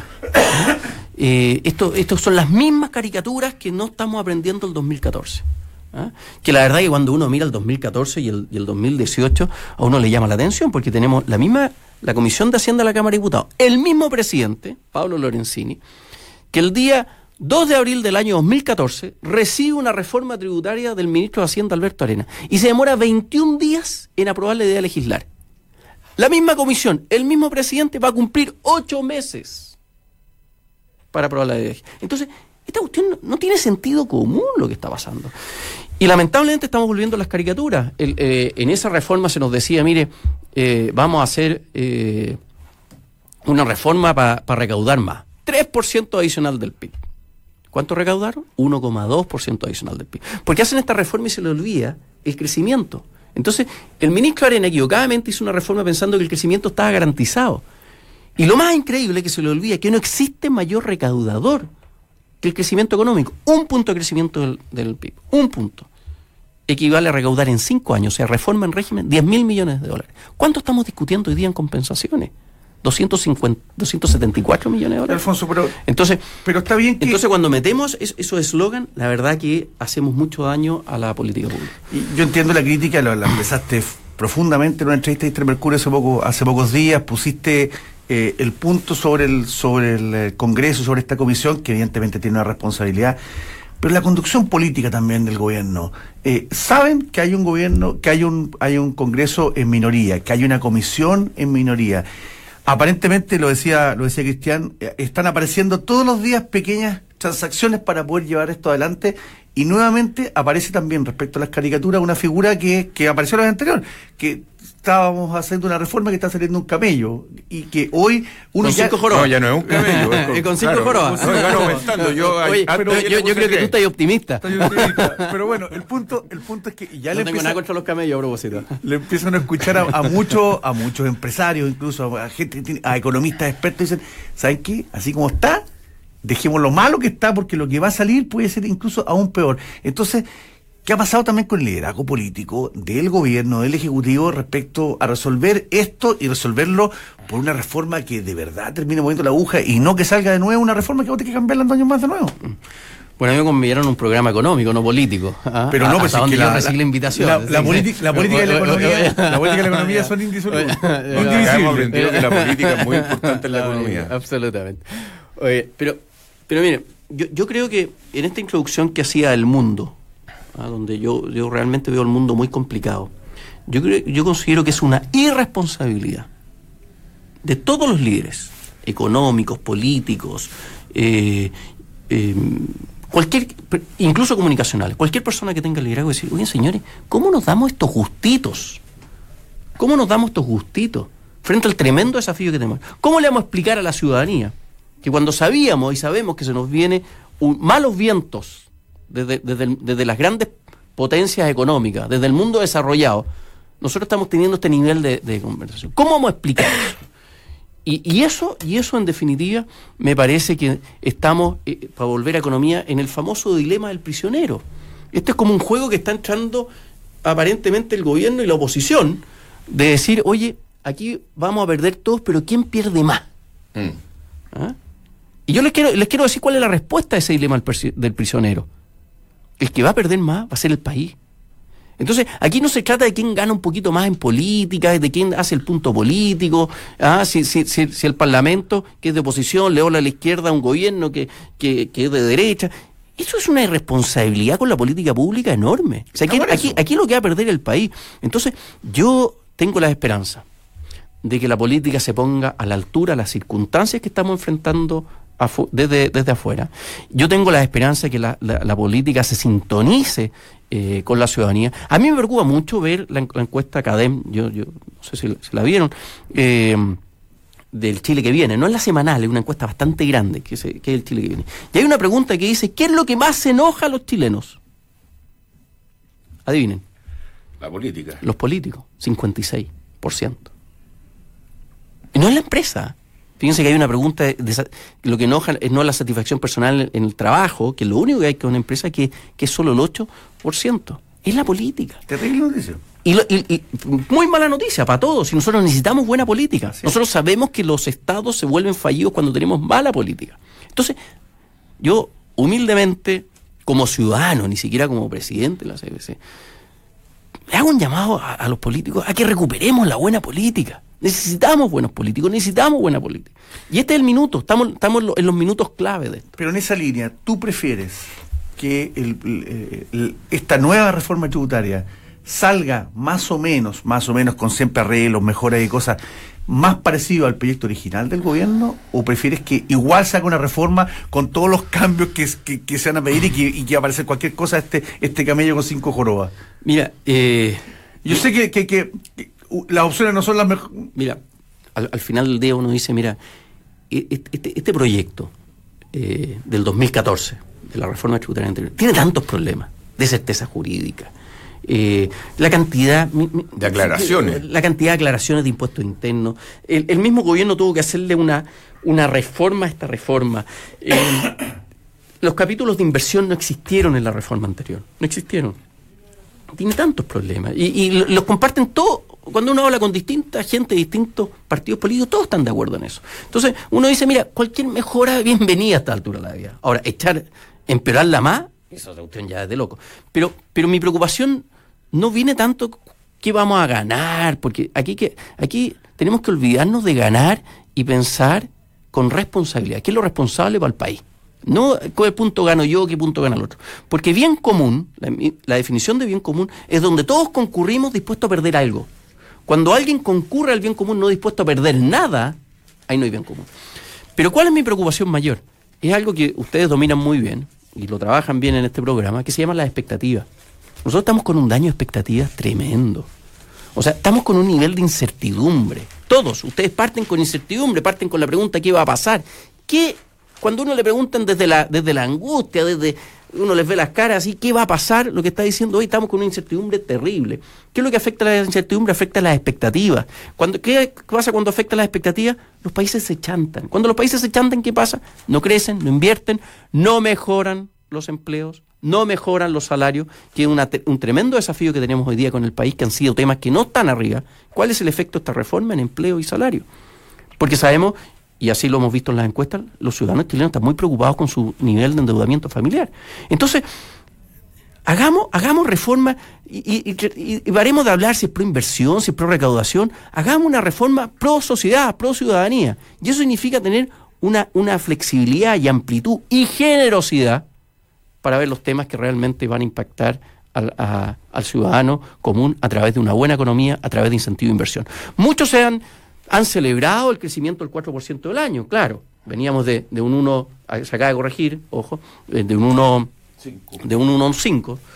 Estos son las mismas caricaturas que no estamos aprendiendo el 2014. Que la verdad que cuando uno mira el 2014 y el 2018, a uno le llama la atención, porque tenemos la Comisión de Hacienda de la Cámara de Diputados, el mismo presidente, Pablo Lorenzini, que el día 2 de abril del año 2014 recibe una reforma tributaria del ministro de Hacienda, Alberto Arenas, y se demora 21 días en aprobar la idea de legislar. La misma comisión, el mismo presidente va a cumplir 8 meses para aprobar la idea. Entonces, esta cuestión no tiene sentido común lo que está pasando. Y lamentablemente estamos volviendo a las caricaturas. En esa reforma se nos decía, mire, vamos a hacer una reforma para recaudar más. 3% adicional del PIB. ¿Cuánto recaudaron? 1,2% adicional del PIB. Porque hacen esta reforma y se le olvida el crecimiento. Entonces, el ministro Arenas equivocadamente hizo una reforma pensando que el crecimiento estaba garantizado. Y lo más increíble es que se le olvida que no existe mayor recaudador que el crecimiento económico. 1 punto de crecimiento del PIB. 1 punto. Equivale a recaudar en 5 años, o sea, reforma en régimen, $10.000 millones. ¿Cuánto estamos discutiendo hoy día en compensaciones? 274 millones de dólares. Alfonso, pero está bien que... Entonces, cuando metemos esos eslogan, la verdad que hacemos mucho daño a la política pública. Y yo entiendo la crítica, la empezaste profundamente en una entrevista de Mercurio hace pocos días, pusiste el punto sobre el Congreso, sobre esta comisión, que evidentemente tiene una responsabilidad, pero la conducción política también del gobierno. Saben que hay un gobierno, que hay un Congreso en minoría, que hay una comisión en minoría. Aparentemente, lo decía Cristian, están apareciendo todos los días pequeñas transacciones para poder llevar esto adelante, y nuevamente aparece también respecto a las caricaturas una figura que apareció en el anterior, que estábamos haciendo una reforma que está saliendo un camello y que hoy uno Con ya... 5 jorobas. No, ya no es un camello. Y con 5 jorobas. No, van aumentando. Oye, yo creo que tú estás optimista. Estoy optimista. Pero bueno, el punto es que ya No tengo nada contra los camellos, a propósito. le empiezan a escuchar a muchos empresarios, incluso a gente, a economistas expertos, dicen, ¿saben qué? Así como está, dejemos lo malo que está, porque lo que va a salir puede ser incluso aún peor. Entonces, ¿qué ha pasado también con el liderazgo político del gobierno, del Ejecutivo, respecto a resolver esto y resolverlo por una reforma que de verdad termine moviendo la aguja y no que salga de nuevo una reforma que va a tener que cambiarla en 2 años más de nuevo? Bueno, a mí me convidaron un programa económico, no político. Pero no, pues hasta donde que yo recibí la invitación. La política y la economía son indisolubles. Hemos aprendido que la política es muy importante en la economía. Absolutamente. Oye, pero mire, yo creo que en esta introducción que hacía El Mundo, donde yo realmente veo el mundo muy complicado, yo considero que es una irresponsabilidad de todos los líderes económicos, políticos, incluso comunicacionales, cualquier persona que tenga liderazgo, decir, oye señores, ¿cómo nos damos estos gustitos? ¿Cómo nos damos estos gustitos frente al tremendo desafío que tenemos? ¿Cómo le vamos a explicar a la ciudadanía que cuando sabíamos y sabemos que se nos vienen malos vientos desde las grandes potencias económicas, desde el mundo desarrollado, nosotros estamos teniendo este nivel de conversación? ¿Cómo vamos a explicar eso? Y eso en definitiva me parece que estamos, para volver a economía, en el famoso dilema del prisionero. Este es como un juego que está entrando aparentemente el gobierno y la oposición, de decir, oye, aquí vamos a perder todos, pero ¿quién pierde más? ¿Ah? Y yo les quiero decir cuál es la respuesta a ese dilema del prisionero. El que va a perder más va a ser el país. Entonces, aquí no se trata de quién gana un poquito más en política, de quién hace el punto político, si el Parlamento, que es de oposición, le habla a la izquierda a un gobierno que es de derecha. Eso es una irresponsabilidad con la política pública enorme. O sea, aquí lo que va a perder el país. Entonces, yo tengo la esperanza de que la política se ponga a la altura de las circunstancias que estamos enfrentando desde afuera. Yo tengo la esperanza de que la política se sintonice con la ciudadanía. A mí me preocupa mucho ver la encuesta CADEM, yo no sé si la vieron, del Chile que viene. No es la semanal, es una encuesta bastante grande, que es el Chile que viene. Y hay una pregunta que dice, ¿qué es lo que más enoja a los chilenos? Adivinen. La política. Los políticos, 56%. Y no es la empresa. Fíjense que hay una pregunta, lo que enoja es no la satisfacción personal en el trabajo, que es lo único que hay con una empresa, que es solo el 8%. Es la política. Terrible noticia. Y muy mala noticia para todos. Si nosotros necesitamos buena política. Sí. Nosotros sabemos que los estados se vuelven fallidos cuando tenemos mala política. Entonces, yo humildemente, como ciudadano, ni siquiera como presidente de la CBC, le hago un llamado a los políticos a que recuperemos la buena política. Necesitamos buenos políticos, necesitamos buena política. Y este es el minuto, estamos en los minutos clave de esto. Pero en esa línea, ¿tú prefieres que esta nueva reforma tributaria salga más o menos con siempre arreglos, mejoras y cosas, más parecido al proyecto original del gobierno? ¿O prefieres que igual se haga una reforma con todos los cambios que se van a pedir y que va a aparecer cualquier cosa, este camello con 5 jorobas? Mira, yo sé que las opciones no son las mejores. Mira, al final del día uno dice, mira, este proyecto del 2014, de la reforma tributaria anterior, tiene tantos problemas de certeza jurídica, la cantidad de aclaraciones. La cantidad de aclaraciones de impuestos internos. El mismo gobierno tuvo que hacerle una reforma a esta reforma. Los capítulos de inversión no existieron en la reforma anterior, no existieron. Tiene tantos problemas y los comparten todos. Cuando uno habla con distinta gente de distintos partidos políticos, todos están de acuerdo en eso. Entonces uno dice, mira, cualquier mejora bienvenida a esta altura de la vida. Ahora, empeorarla más, esa cuestión ya es de loco. Pero mi preocupación no viene tanto qué vamos a ganar, porque aquí tenemos que olvidarnos de ganar y pensar con responsabilidad. ¿Qué es lo responsable para el país? No qué punto gano yo, qué punto gana el otro. Porque bien común, la definición de bien común, es donde todos concurrimos dispuestos a perder algo. Cuando alguien concurre al bien común no dispuesto a perder nada, ahí no hay bien común. Pero ¿cuál es mi preocupación mayor? Es algo que ustedes dominan muy bien, y lo trabajan bien en este programa, que se llama las expectativas. Nosotros estamos con un daño de expectativas tremendo. O sea, estamos con un nivel de incertidumbre. Todos, ustedes parten con incertidumbre, parten con la pregunta ¿qué va a pasar? Cuando uno le preguntan desde la angustia, uno les ve las caras así, ¿qué va a pasar? Lo que está diciendo hoy, estamos con una incertidumbre terrible. ¿Qué es lo que afecta a la incertidumbre? Afecta a las expectativas. ¿Qué pasa cuando afecta a las expectativas? Los países se chantan. Cuando los países se chantan, ¿qué pasa? No crecen, no invierten, no mejoran los empleos, no mejoran los salarios, que es un tremendo desafío que tenemos hoy día con el país, que han sido temas que no están arriba. ¿Cuál es el efecto de esta reforma en empleo y salario? Porque sabemos, y así lo hemos visto en las encuestas, los ciudadanos chilenos están muy preocupados con su nivel de endeudamiento familiar. Entonces, hagamos reforma y paremos de hablar si es pro inversión, si es pro recaudación. Hagamos una reforma pro sociedad, pro ciudadanía. Y eso significa tener una flexibilidad y amplitud y generosidad para ver los temas que realmente van a impactar al ciudadano común a través de una buena economía, a través de incentivo de inversión. Muchos han celebrado el crecimiento del 4% del año, claro. Veníamos de un 1, se acaba de corregir, ojo, de un 1,5.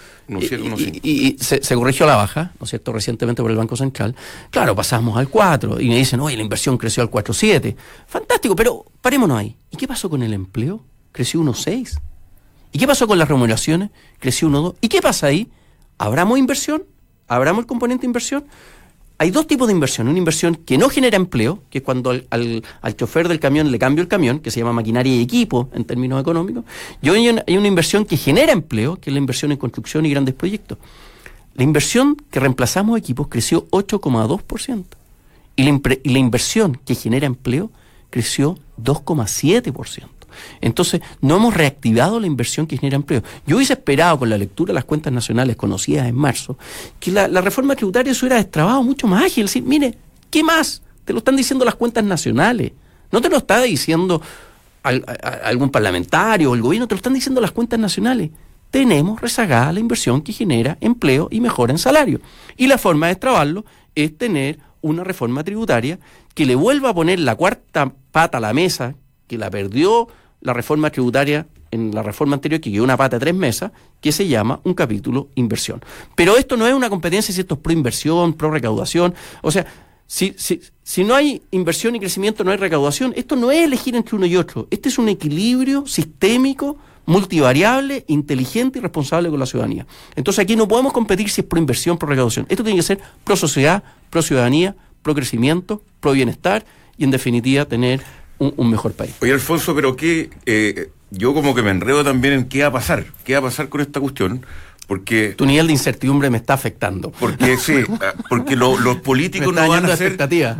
Y se corrigió a la baja, ¿no es cierto?, recientemente por el Banco Central. Claro, pasamos al 4 y me dicen, oye, la inversión creció al 4,7. Fantástico, pero parémonos ahí. ¿Y qué pasó con el empleo? Creció 1,6. ¿Y qué pasó con las remuneraciones? Creció 1,2. ¿Y qué pasa ahí? ¿Habramos inversión? ¿Habramos el componente de inversión? Hay dos tipos de inversión. Una inversión que no genera empleo, que es cuando al chofer del camión le cambio el camión, que se llama maquinaria y equipo en términos económicos. Y hoy hay una inversión que genera empleo, que es la inversión en construcción y grandes proyectos. La inversión que reemplazamos equipos creció 8,2%. Y la inversión que genera empleo creció 2,7%. Entonces, no hemos reactivado la inversión que genera empleo. Yo hubiese esperado, con la lectura de las cuentas nacionales conocidas en marzo, que la reforma tributaria se hubiera destrabado mucho más ágil. Es decir, mire, ¿qué más? Te lo están diciendo las cuentas nacionales. No te lo está diciendo algún parlamentario o el gobierno, te lo están diciendo las cuentas nacionales. Tenemos rezagada la inversión que genera empleo y mejora en salario. Y la forma de destrabarlo es tener una reforma tributaria que le vuelva a poner la cuarta pata a la mesa, que la perdió la reforma tributaria en la reforma anterior, que quedó una pata de 3 mesas, que se llama un capítulo inversión. Pero esto no es una competencia si esto es pro inversión, pro recaudación. O sea, si no hay inversión y crecimiento, no hay recaudación. Esto no es elegir entre uno y otro. Este es un equilibrio sistémico, multivariable, inteligente y responsable con la ciudadanía. Entonces aquí no podemos competir si es pro inversión, pro recaudación. Esto tiene que ser pro sociedad, pro ciudadanía, pro crecimiento, pro bienestar y en definitiva tener un mejor país. Oye, Alfonso, pero yo como que me enredo también en qué va a pasar con esta cuestión, porque tu nivel de incertidumbre me está afectando. Porque sí, porque los políticos no van a hacer,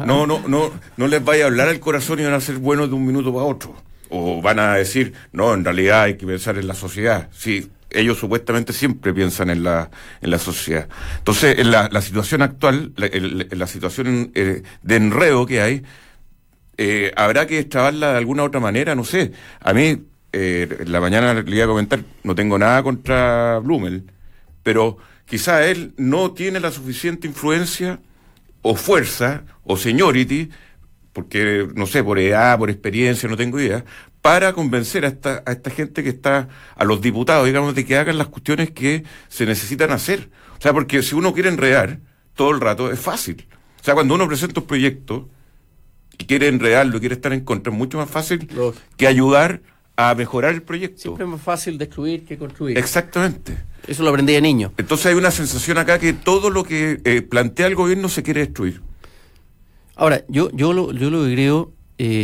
no les vaya a hablar al corazón y van a ser buenos de un minuto para otro, o van a decir, no, en realidad hay que pensar en la sociedad. Sí, ellos supuestamente siempre piensan en la sociedad. Entonces, en la situación actual, en la situación de enredo que hay, habrá que destrabarla de alguna otra manera, no sé. A mí, en la mañana le iba a comentar, no tengo nada contra Blumel, pero quizá él no tiene la suficiente influencia o fuerza o seniority, porque, no sé, por edad, por experiencia, no tengo idea, para convencer a esta gente que está, a los diputados, digamos, de que hagan las cuestiones que se necesitan hacer. O sea, porque si uno quiere enredar todo el rato, es fácil. O sea, cuando uno presenta un proyecto y quiere enredarlo, quiere estar en contra, es mucho más fácil que ayudar a mejorar el proyecto. Siempre es más fácil destruir que construir. Exactamente. Eso lo aprendí de niño. Entonces hay una sensación acá que todo lo que plantea el gobierno se quiere destruir. Ahora, yo lo que creo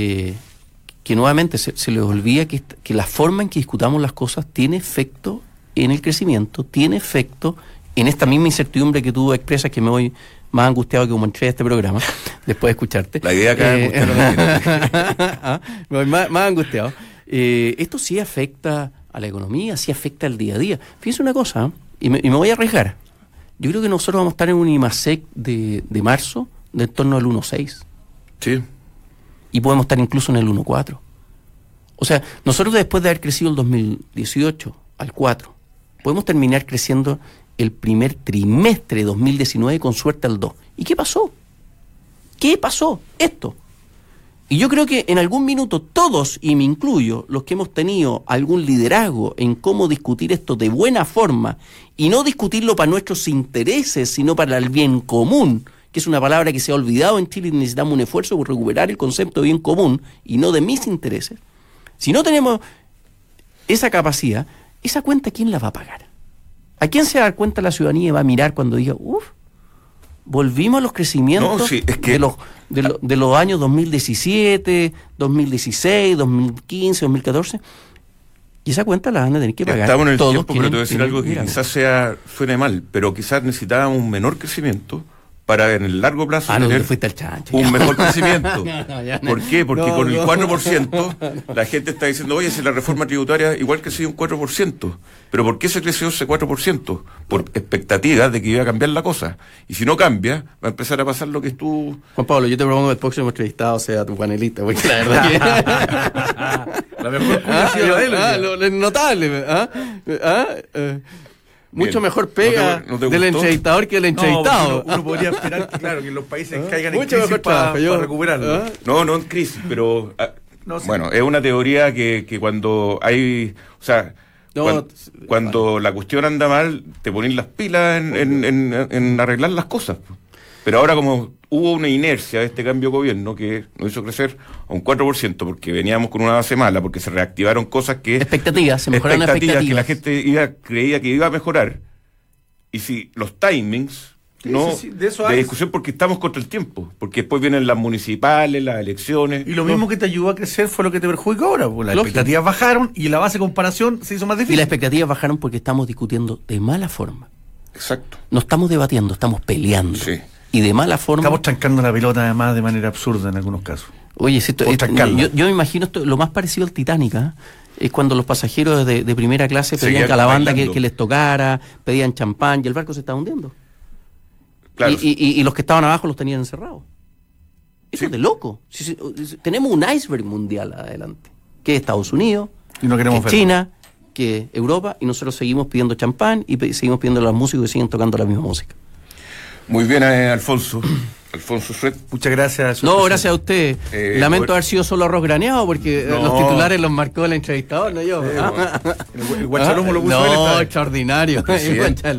que nuevamente se les olvida que la forma en que discutamos las cosas tiene efecto en el crecimiento, tiene efecto en esta misma incertidumbre que tú expresas, que me voy más angustiado que como entré a este programa, después de escucharte. La idea acá es me voy más angustiado. Esto sí afecta a la economía, sí afecta al día a día. Fíjense una cosa, y me voy a arriesgar. Yo creo que nosotros vamos a estar en un IMASEC de marzo de en torno al 1,6. Sí. Y podemos estar incluso en el 1,4. O sea, nosotros después de haber crecido el 2018 al 4, podemos terminar creciendo el primer trimestre de 2019 con suerte al 2. ¿Y qué pasó? ¿Qué pasó? Esto. Y yo creo que en algún minuto todos, y me incluyo, los que hemos tenido algún liderazgo en cómo discutir esto de buena forma, y no discutirlo para nuestros intereses, sino para el bien común, que es una palabra que se ha olvidado en Chile y necesitamos un esfuerzo por recuperar el concepto de bien común y no de mis intereses, si no tenemos esa capacidad, esa cuenta ¿quién la va a pagar? ¿A quién se va a dar cuenta la ciudadanía y va a mirar cuando diga, volvimos a los crecimientos de los años 2017, 2016, 2015, 2014? Y esa cuenta la van a tener que pagar. Estamos en el todos tiempo, pero te voy a decir algo que quizás suene mal, pero quizás necesitábamos un menor crecimiento para en el largo plazo tener un mejor crecimiento. ¿Por qué? Porque con el 4% la gente está diciendo, oye, si la reforma tributaria igual creció un 4%, pero ¿por qué se creció ese 4%? Por expectativas de que iba a cambiar la cosa. Y si no cambia, va a empezar a pasar lo que tú... Juan Pablo, yo te propongo que el próximo entrevistado sea tu panelista, porque la verdad que... la mejor publicidad de él. Lo notable. Mucho mejor pega del entrevistador que el entrevistado. Uno podría esperar que, claro, que los países caigan en mucho crisis para recuperarlo. No en crisis, pero bueno, es una teoría que cuando hay, o sea, cuando la cuestión anda mal, te ponen las pilas en arreglar las cosas. Pero ahora como hubo una inercia de este cambio de gobierno que nos hizo crecer a un 4%, porque veníamos con una base mala, porque se reactivaron cosas que... se mejoraron expectativas. Que la gente creía que iba a mejorar. Y si los timings, de discusión, porque estamos contra el tiempo, porque después vienen las municipales, las elecciones... Y lo mismo que te ayudó a crecer fue lo que te perjudicó ahora, pues las expectativas bajaron y la base de comparación se hizo más difícil. Y las expectativas bajaron porque estamos discutiendo de mala forma. Exacto. No estamos debatiendo, estamos peleando. Sí. Y de mala forma... Estamos trancando la pelota además de manera absurda en algunos casos. Oye, yo me imagino esto, lo más parecido al Titanic, es cuando los pasajeros de primera clase pedían a la banda que les tocara, pedían champán y el barco se estaba hundiendo. Claro. Y los que estaban abajo los tenían encerrados. Eso es de loco. Tenemos un iceberg mundial adelante, que es Estados Unidos, y no queremos que es China, que es Europa, y nosotros seguimos pidiendo champán y seguimos pidiendo a los músicos que siguen tocando la misma música. Muy bien, Alfonso Fred. Muchas gracias. No, gracias a usted. Lamento haber sido solo arroz graneado porque los titulares los marcó el entrevistador, no yo. El Guachalomo lo puso él. No, extraordinario. Presidente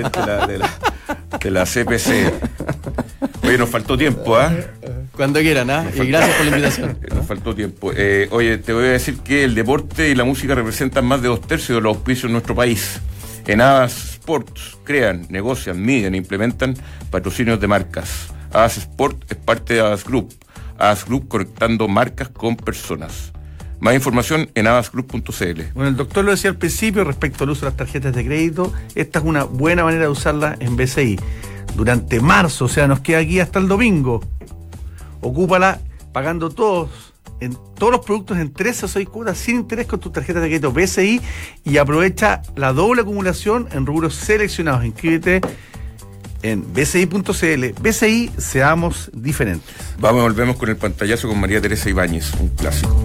de la CPC. Oye, nos faltó tiempo, Cuando quieran, y gracias por la invitación. Nos faltó tiempo. Oye, te voy a decir que el deporte y la música representan más de 2/3 de los auspicios en nuestro país. En Havas Sports crean, negocian, miden e implementan patrocinios de marcas. Havas Sport es parte de Havas Group. Havas Group conectando marcas con personas. Más información en havasgroup.cl. Bueno, el doctor lo decía al principio respecto al uso de las tarjetas de crédito. Esta es una buena manera de usarla en BCI. Durante marzo, o sea, nos queda aquí hasta el domingo. Ocúpala pagando todos los productos en 3 o 6 cuotas sin interés con tus tarjetas de crédito BCI y aprovecha la doble acumulación en rubros seleccionados. Inscríbete en bci.cl. BCI, seamos diferentes. Volvemos con el pantallazo con María Teresa Ibáñez, un clásico.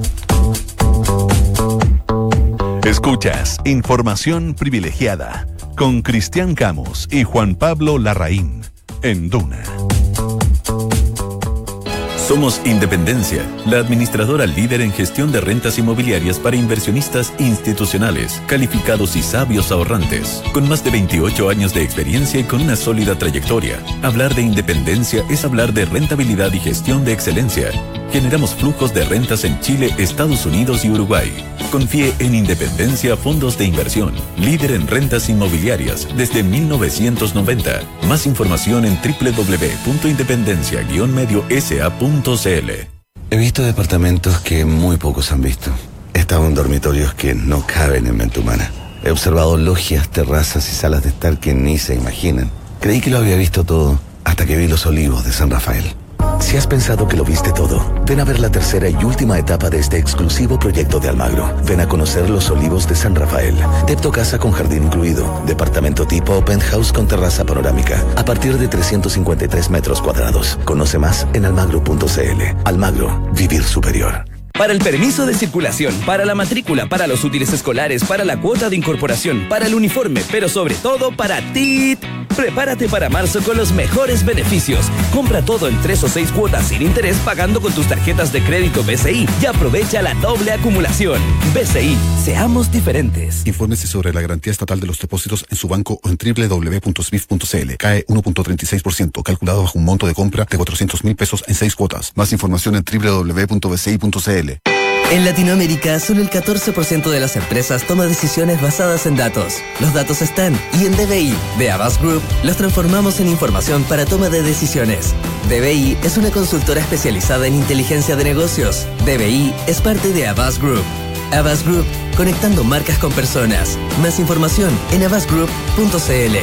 Escuchas Información Privilegiada con Cristian Camus y Juan Pablo Larraín en Duna. Somos Independencia, la administradora líder en gestión de rentas inmobiliarias para inversionistas institucionales, calificados y sabios ahorrantes. Con más de 28 años de experiencia y con una sólida trayectoria, hablar de independencia es hablar de rentabilidad y gestión de excelencia. Generamos flujos de rentas en Chile, Estados Unidos y Uruguay. Confíe en Independencia Fondos de Inversión, líder en rentas inmobiliarias desde 1990. Más información en www.independencia-mediosa.cl. He visto departamentos que muy pocos han visto. He estado en dormitorios que no caben en mente humana. He observado logias, terrazas y salas de estar que ni se imaginan. Creí que lo había visto todo hasta que vi los olivos de San Rafael. Si has pensado que lo viste todo, ven a ver la tercera y última etapa de este exclusivo proyecto de Almagro. Ven a conocer los olivos de San Rafael. Depto casa con jardín incluido. Departamento tipo open house con terraza panorámica. A partir de 353 metros cuadrados. Conoce más en almagro.cl. Almagro, vivir superior. Para el permiso de circulación, para la matrícula, para los útiles escolares, para la cuota de incorporación, para el uniforme, pero sobre todo para ti. Prepárate para marzo con los mejores beneficios. Compra todo en 3 o 6 cuotas sin interés pagando con tus tarjetas de crédito BCI y aprovecha la doble acumulación. BCI, seamos diferentes. Infórmese sobre la garantía estatal de los depósitos en su banco o en www.smif.cl. Cae 1.36%, calculado bajo un monto de compra de 400.000 pesos en 6 cuotas. Más información en www.bci.cl. En Latinoamérica, solo el 14% de las empresas toma decisiones basadas en datos. Los datos están, y en DBI, de Avast Group, los transformamos en información para toma de decisiones. DBI es una consultora especializada en inteligencia de negocios. DBI es parte de Avast Group. Avast Group, conectando marcas con personas. Más información en avastgroup.cl.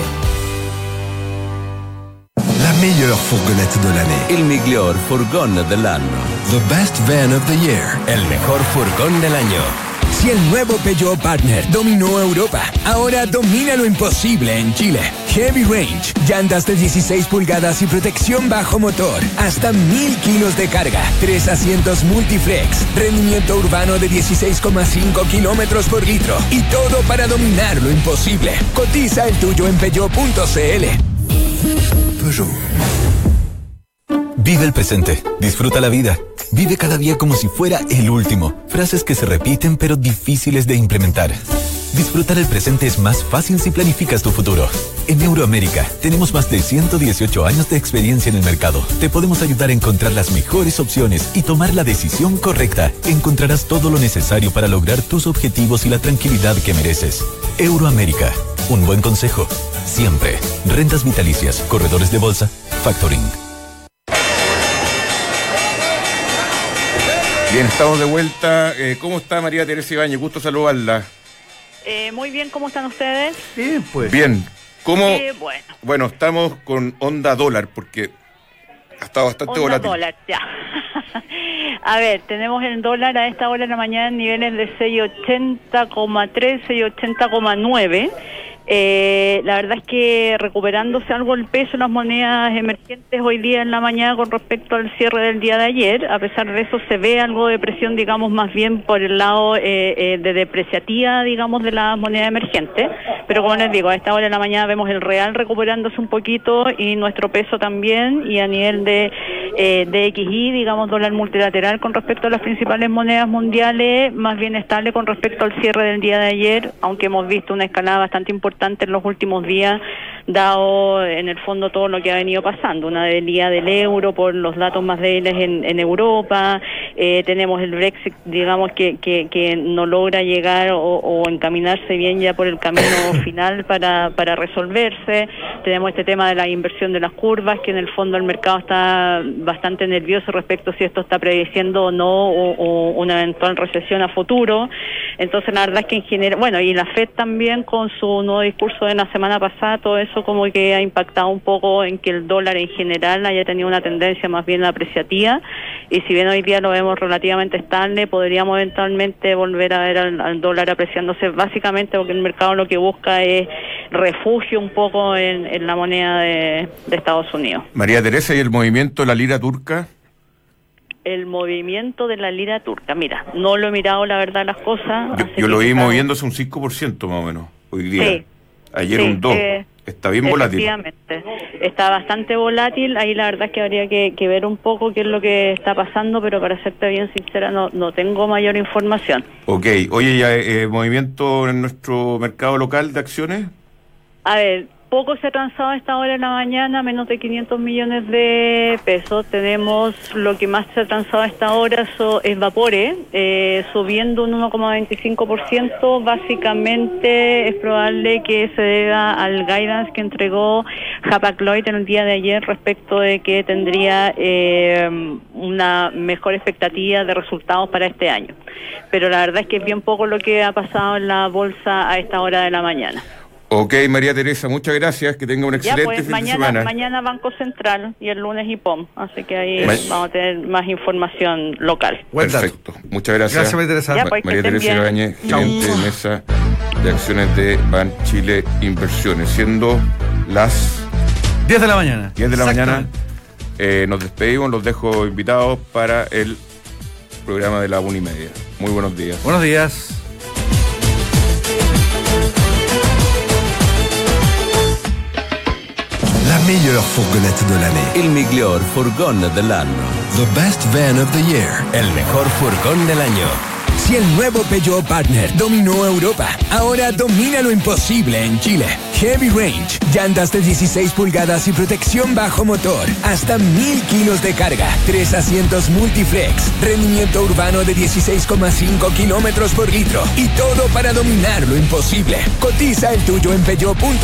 La meilleure fourgonnette de l'année. Il miglior furgone dell'anno. The best van of the year. El mejor furgón del año. Si el nuevo Peugeot Partner dominó Europa, ahora domina lo imposible en Chile. Heavy Range, llantas de 16 pulgadas y protección bajo motor, hasta 1000 kilos de carga, 3 asientos multiflex, rendimiento urbano de 16,5 kilómetros por litro y todo para dominar lo imposible. Cotiza el tuyo en peugeot.cl. Peugeot. Vive el presente, disfruta la vida, vive cada día como si fuera el último. Frases que se repiten pero difíciles de implementar. Disfrutar el presente es más fácil si planificas tu futuro. En Euroamérica tenemos más de 118 años de experiencia en el mercado. Te podemos ayudar a encontrar las mejores opciones y tomar la decisión correcta. Encontrarás todo lo necesario para lograr tus objetivos y la tranquilidad que mereces. Euroamérica, un buen consejo. Siempre. Rentas vitalicias, corredores de bolsa, factoring. Bien, estamos de vuelta. ¿Cómo está María Teresa Ibáñez? Gusto saludarla. Muy bien, ¿cómo están ustedes? Bien, pues. Bien. ¿Cómo? Bueno. Bueno, estamos con onda dólar porque ha estado bastante onda volátil. Dólar, ya. A ver, tenemos el dólar a esta hora de la mañana en niveles de 6.80,3, 6.80,9. La verdad es que recuperándose algo el peso en las monedas emergentes hoy día en la mañana con respecto al cierre del día de ayer. A pesar de eso se ve algo de presión, digamos, más bien por el lado de depreciativa, digamos, de las monedas emergentes. Pero como les digo, a esta hora de la mañana vemos el real recuperándose un poquito y nuestro peso también, y a nivel de DXY, digamos, dólar multilateral con respecto a las principales monedas mundiales, más bien estable con respecto al cierre del día de ayer, aunque hemos visto una escalada bastante importante en los últimos días, dado en el fondo todo lo que ha venido pasando, una debilidad del euro por los datos más débiles en Europa, tenemos el Brexit, digamos, que no logra llegar o encaminarse bien ya por el camino final para resolverse, tenemos este tema de la inversión de las curvas, que en el fondo el mercado está bastante nervioso respecto a si esto está prediciendo o no o una eventual recesión a futuro. Entonces la verdad es que en general, bueno, y la FED también con su nuevo discurso de la semana pasada, todo eso como que ha impactado un poco en que el dólar en general haya tenido una tendencia más bien apreciativa, y si bien hoy día lo vemos relativamente estable, podríamos eventualmente volver a ver al dólar apreciándose, básicamente porque el mercado lo que busca es refugio un poco en la moneda de Estados Unidos. María Teresa, ¿y el movimiento de la lira turca? El movimiento de la lira turca, mira, no lo he mirado la verdad las cosas. Yo lo vi moviéndose un 5% más o menos hoy día. Sí. Ayer sí, un 2%. Está bien volátil. Efectivamente, está bastante volátil. Ahí la verdad es que habría que ver un poco qué es lo que está pasando, pero para serte bien sincera no tengo mayor información. Ok, oye, ¿ya movimiento en nuestro mercado local de acciones? A ver, poco se ha transado a esta hora de la mañana, menos de 500 millones de pesos. Tenemos lo que más se ha transado a esta hora es Vapore, subiendo un 1,25%. Básicamente es probable que se deba al guidance que entregó Hapag-Lloyd en el día de ayer respecto de que tendría una mejor expectativa de resultados para este año. Pero la verdad es que es bien poco lo que ha pasado en la bolsa a esta hora de la mañana. Ok, María Teresa, muchas gracias, que tenga un excelente fin de semana. Mañana Banco Central y el lunes IPOM, así que ahí vamos a tener más información local. Perfecto, muchas gracias. Gracias, María Teresa. María Teresa Ibáñez, gerente de mesa de acciones de Ban Chile Inversiones, siendo las 10 de la mañana. 10 de la mañana, nos despedimos, los dejo invitados para el programa de la 1:30. Muy buenos días. Buenos días. meilleure fourgonnette de l'année. Il miglior furgone dell'anno. The best van of the year. El mejor furgón del año. Si el nuevo Peugeot Partner dominó Europa, ahora domina lo imposible en Chile. Heavy Range, llantas de 16 pulgadas y protección bajo motor, hasta 1000 kilos de carga, 3 asientos multiflex, rendimiento urbano de 16,5 kilómetros por litro y todo para dominar lo imposible. Cotiza el tuyo en Peugeot.cl.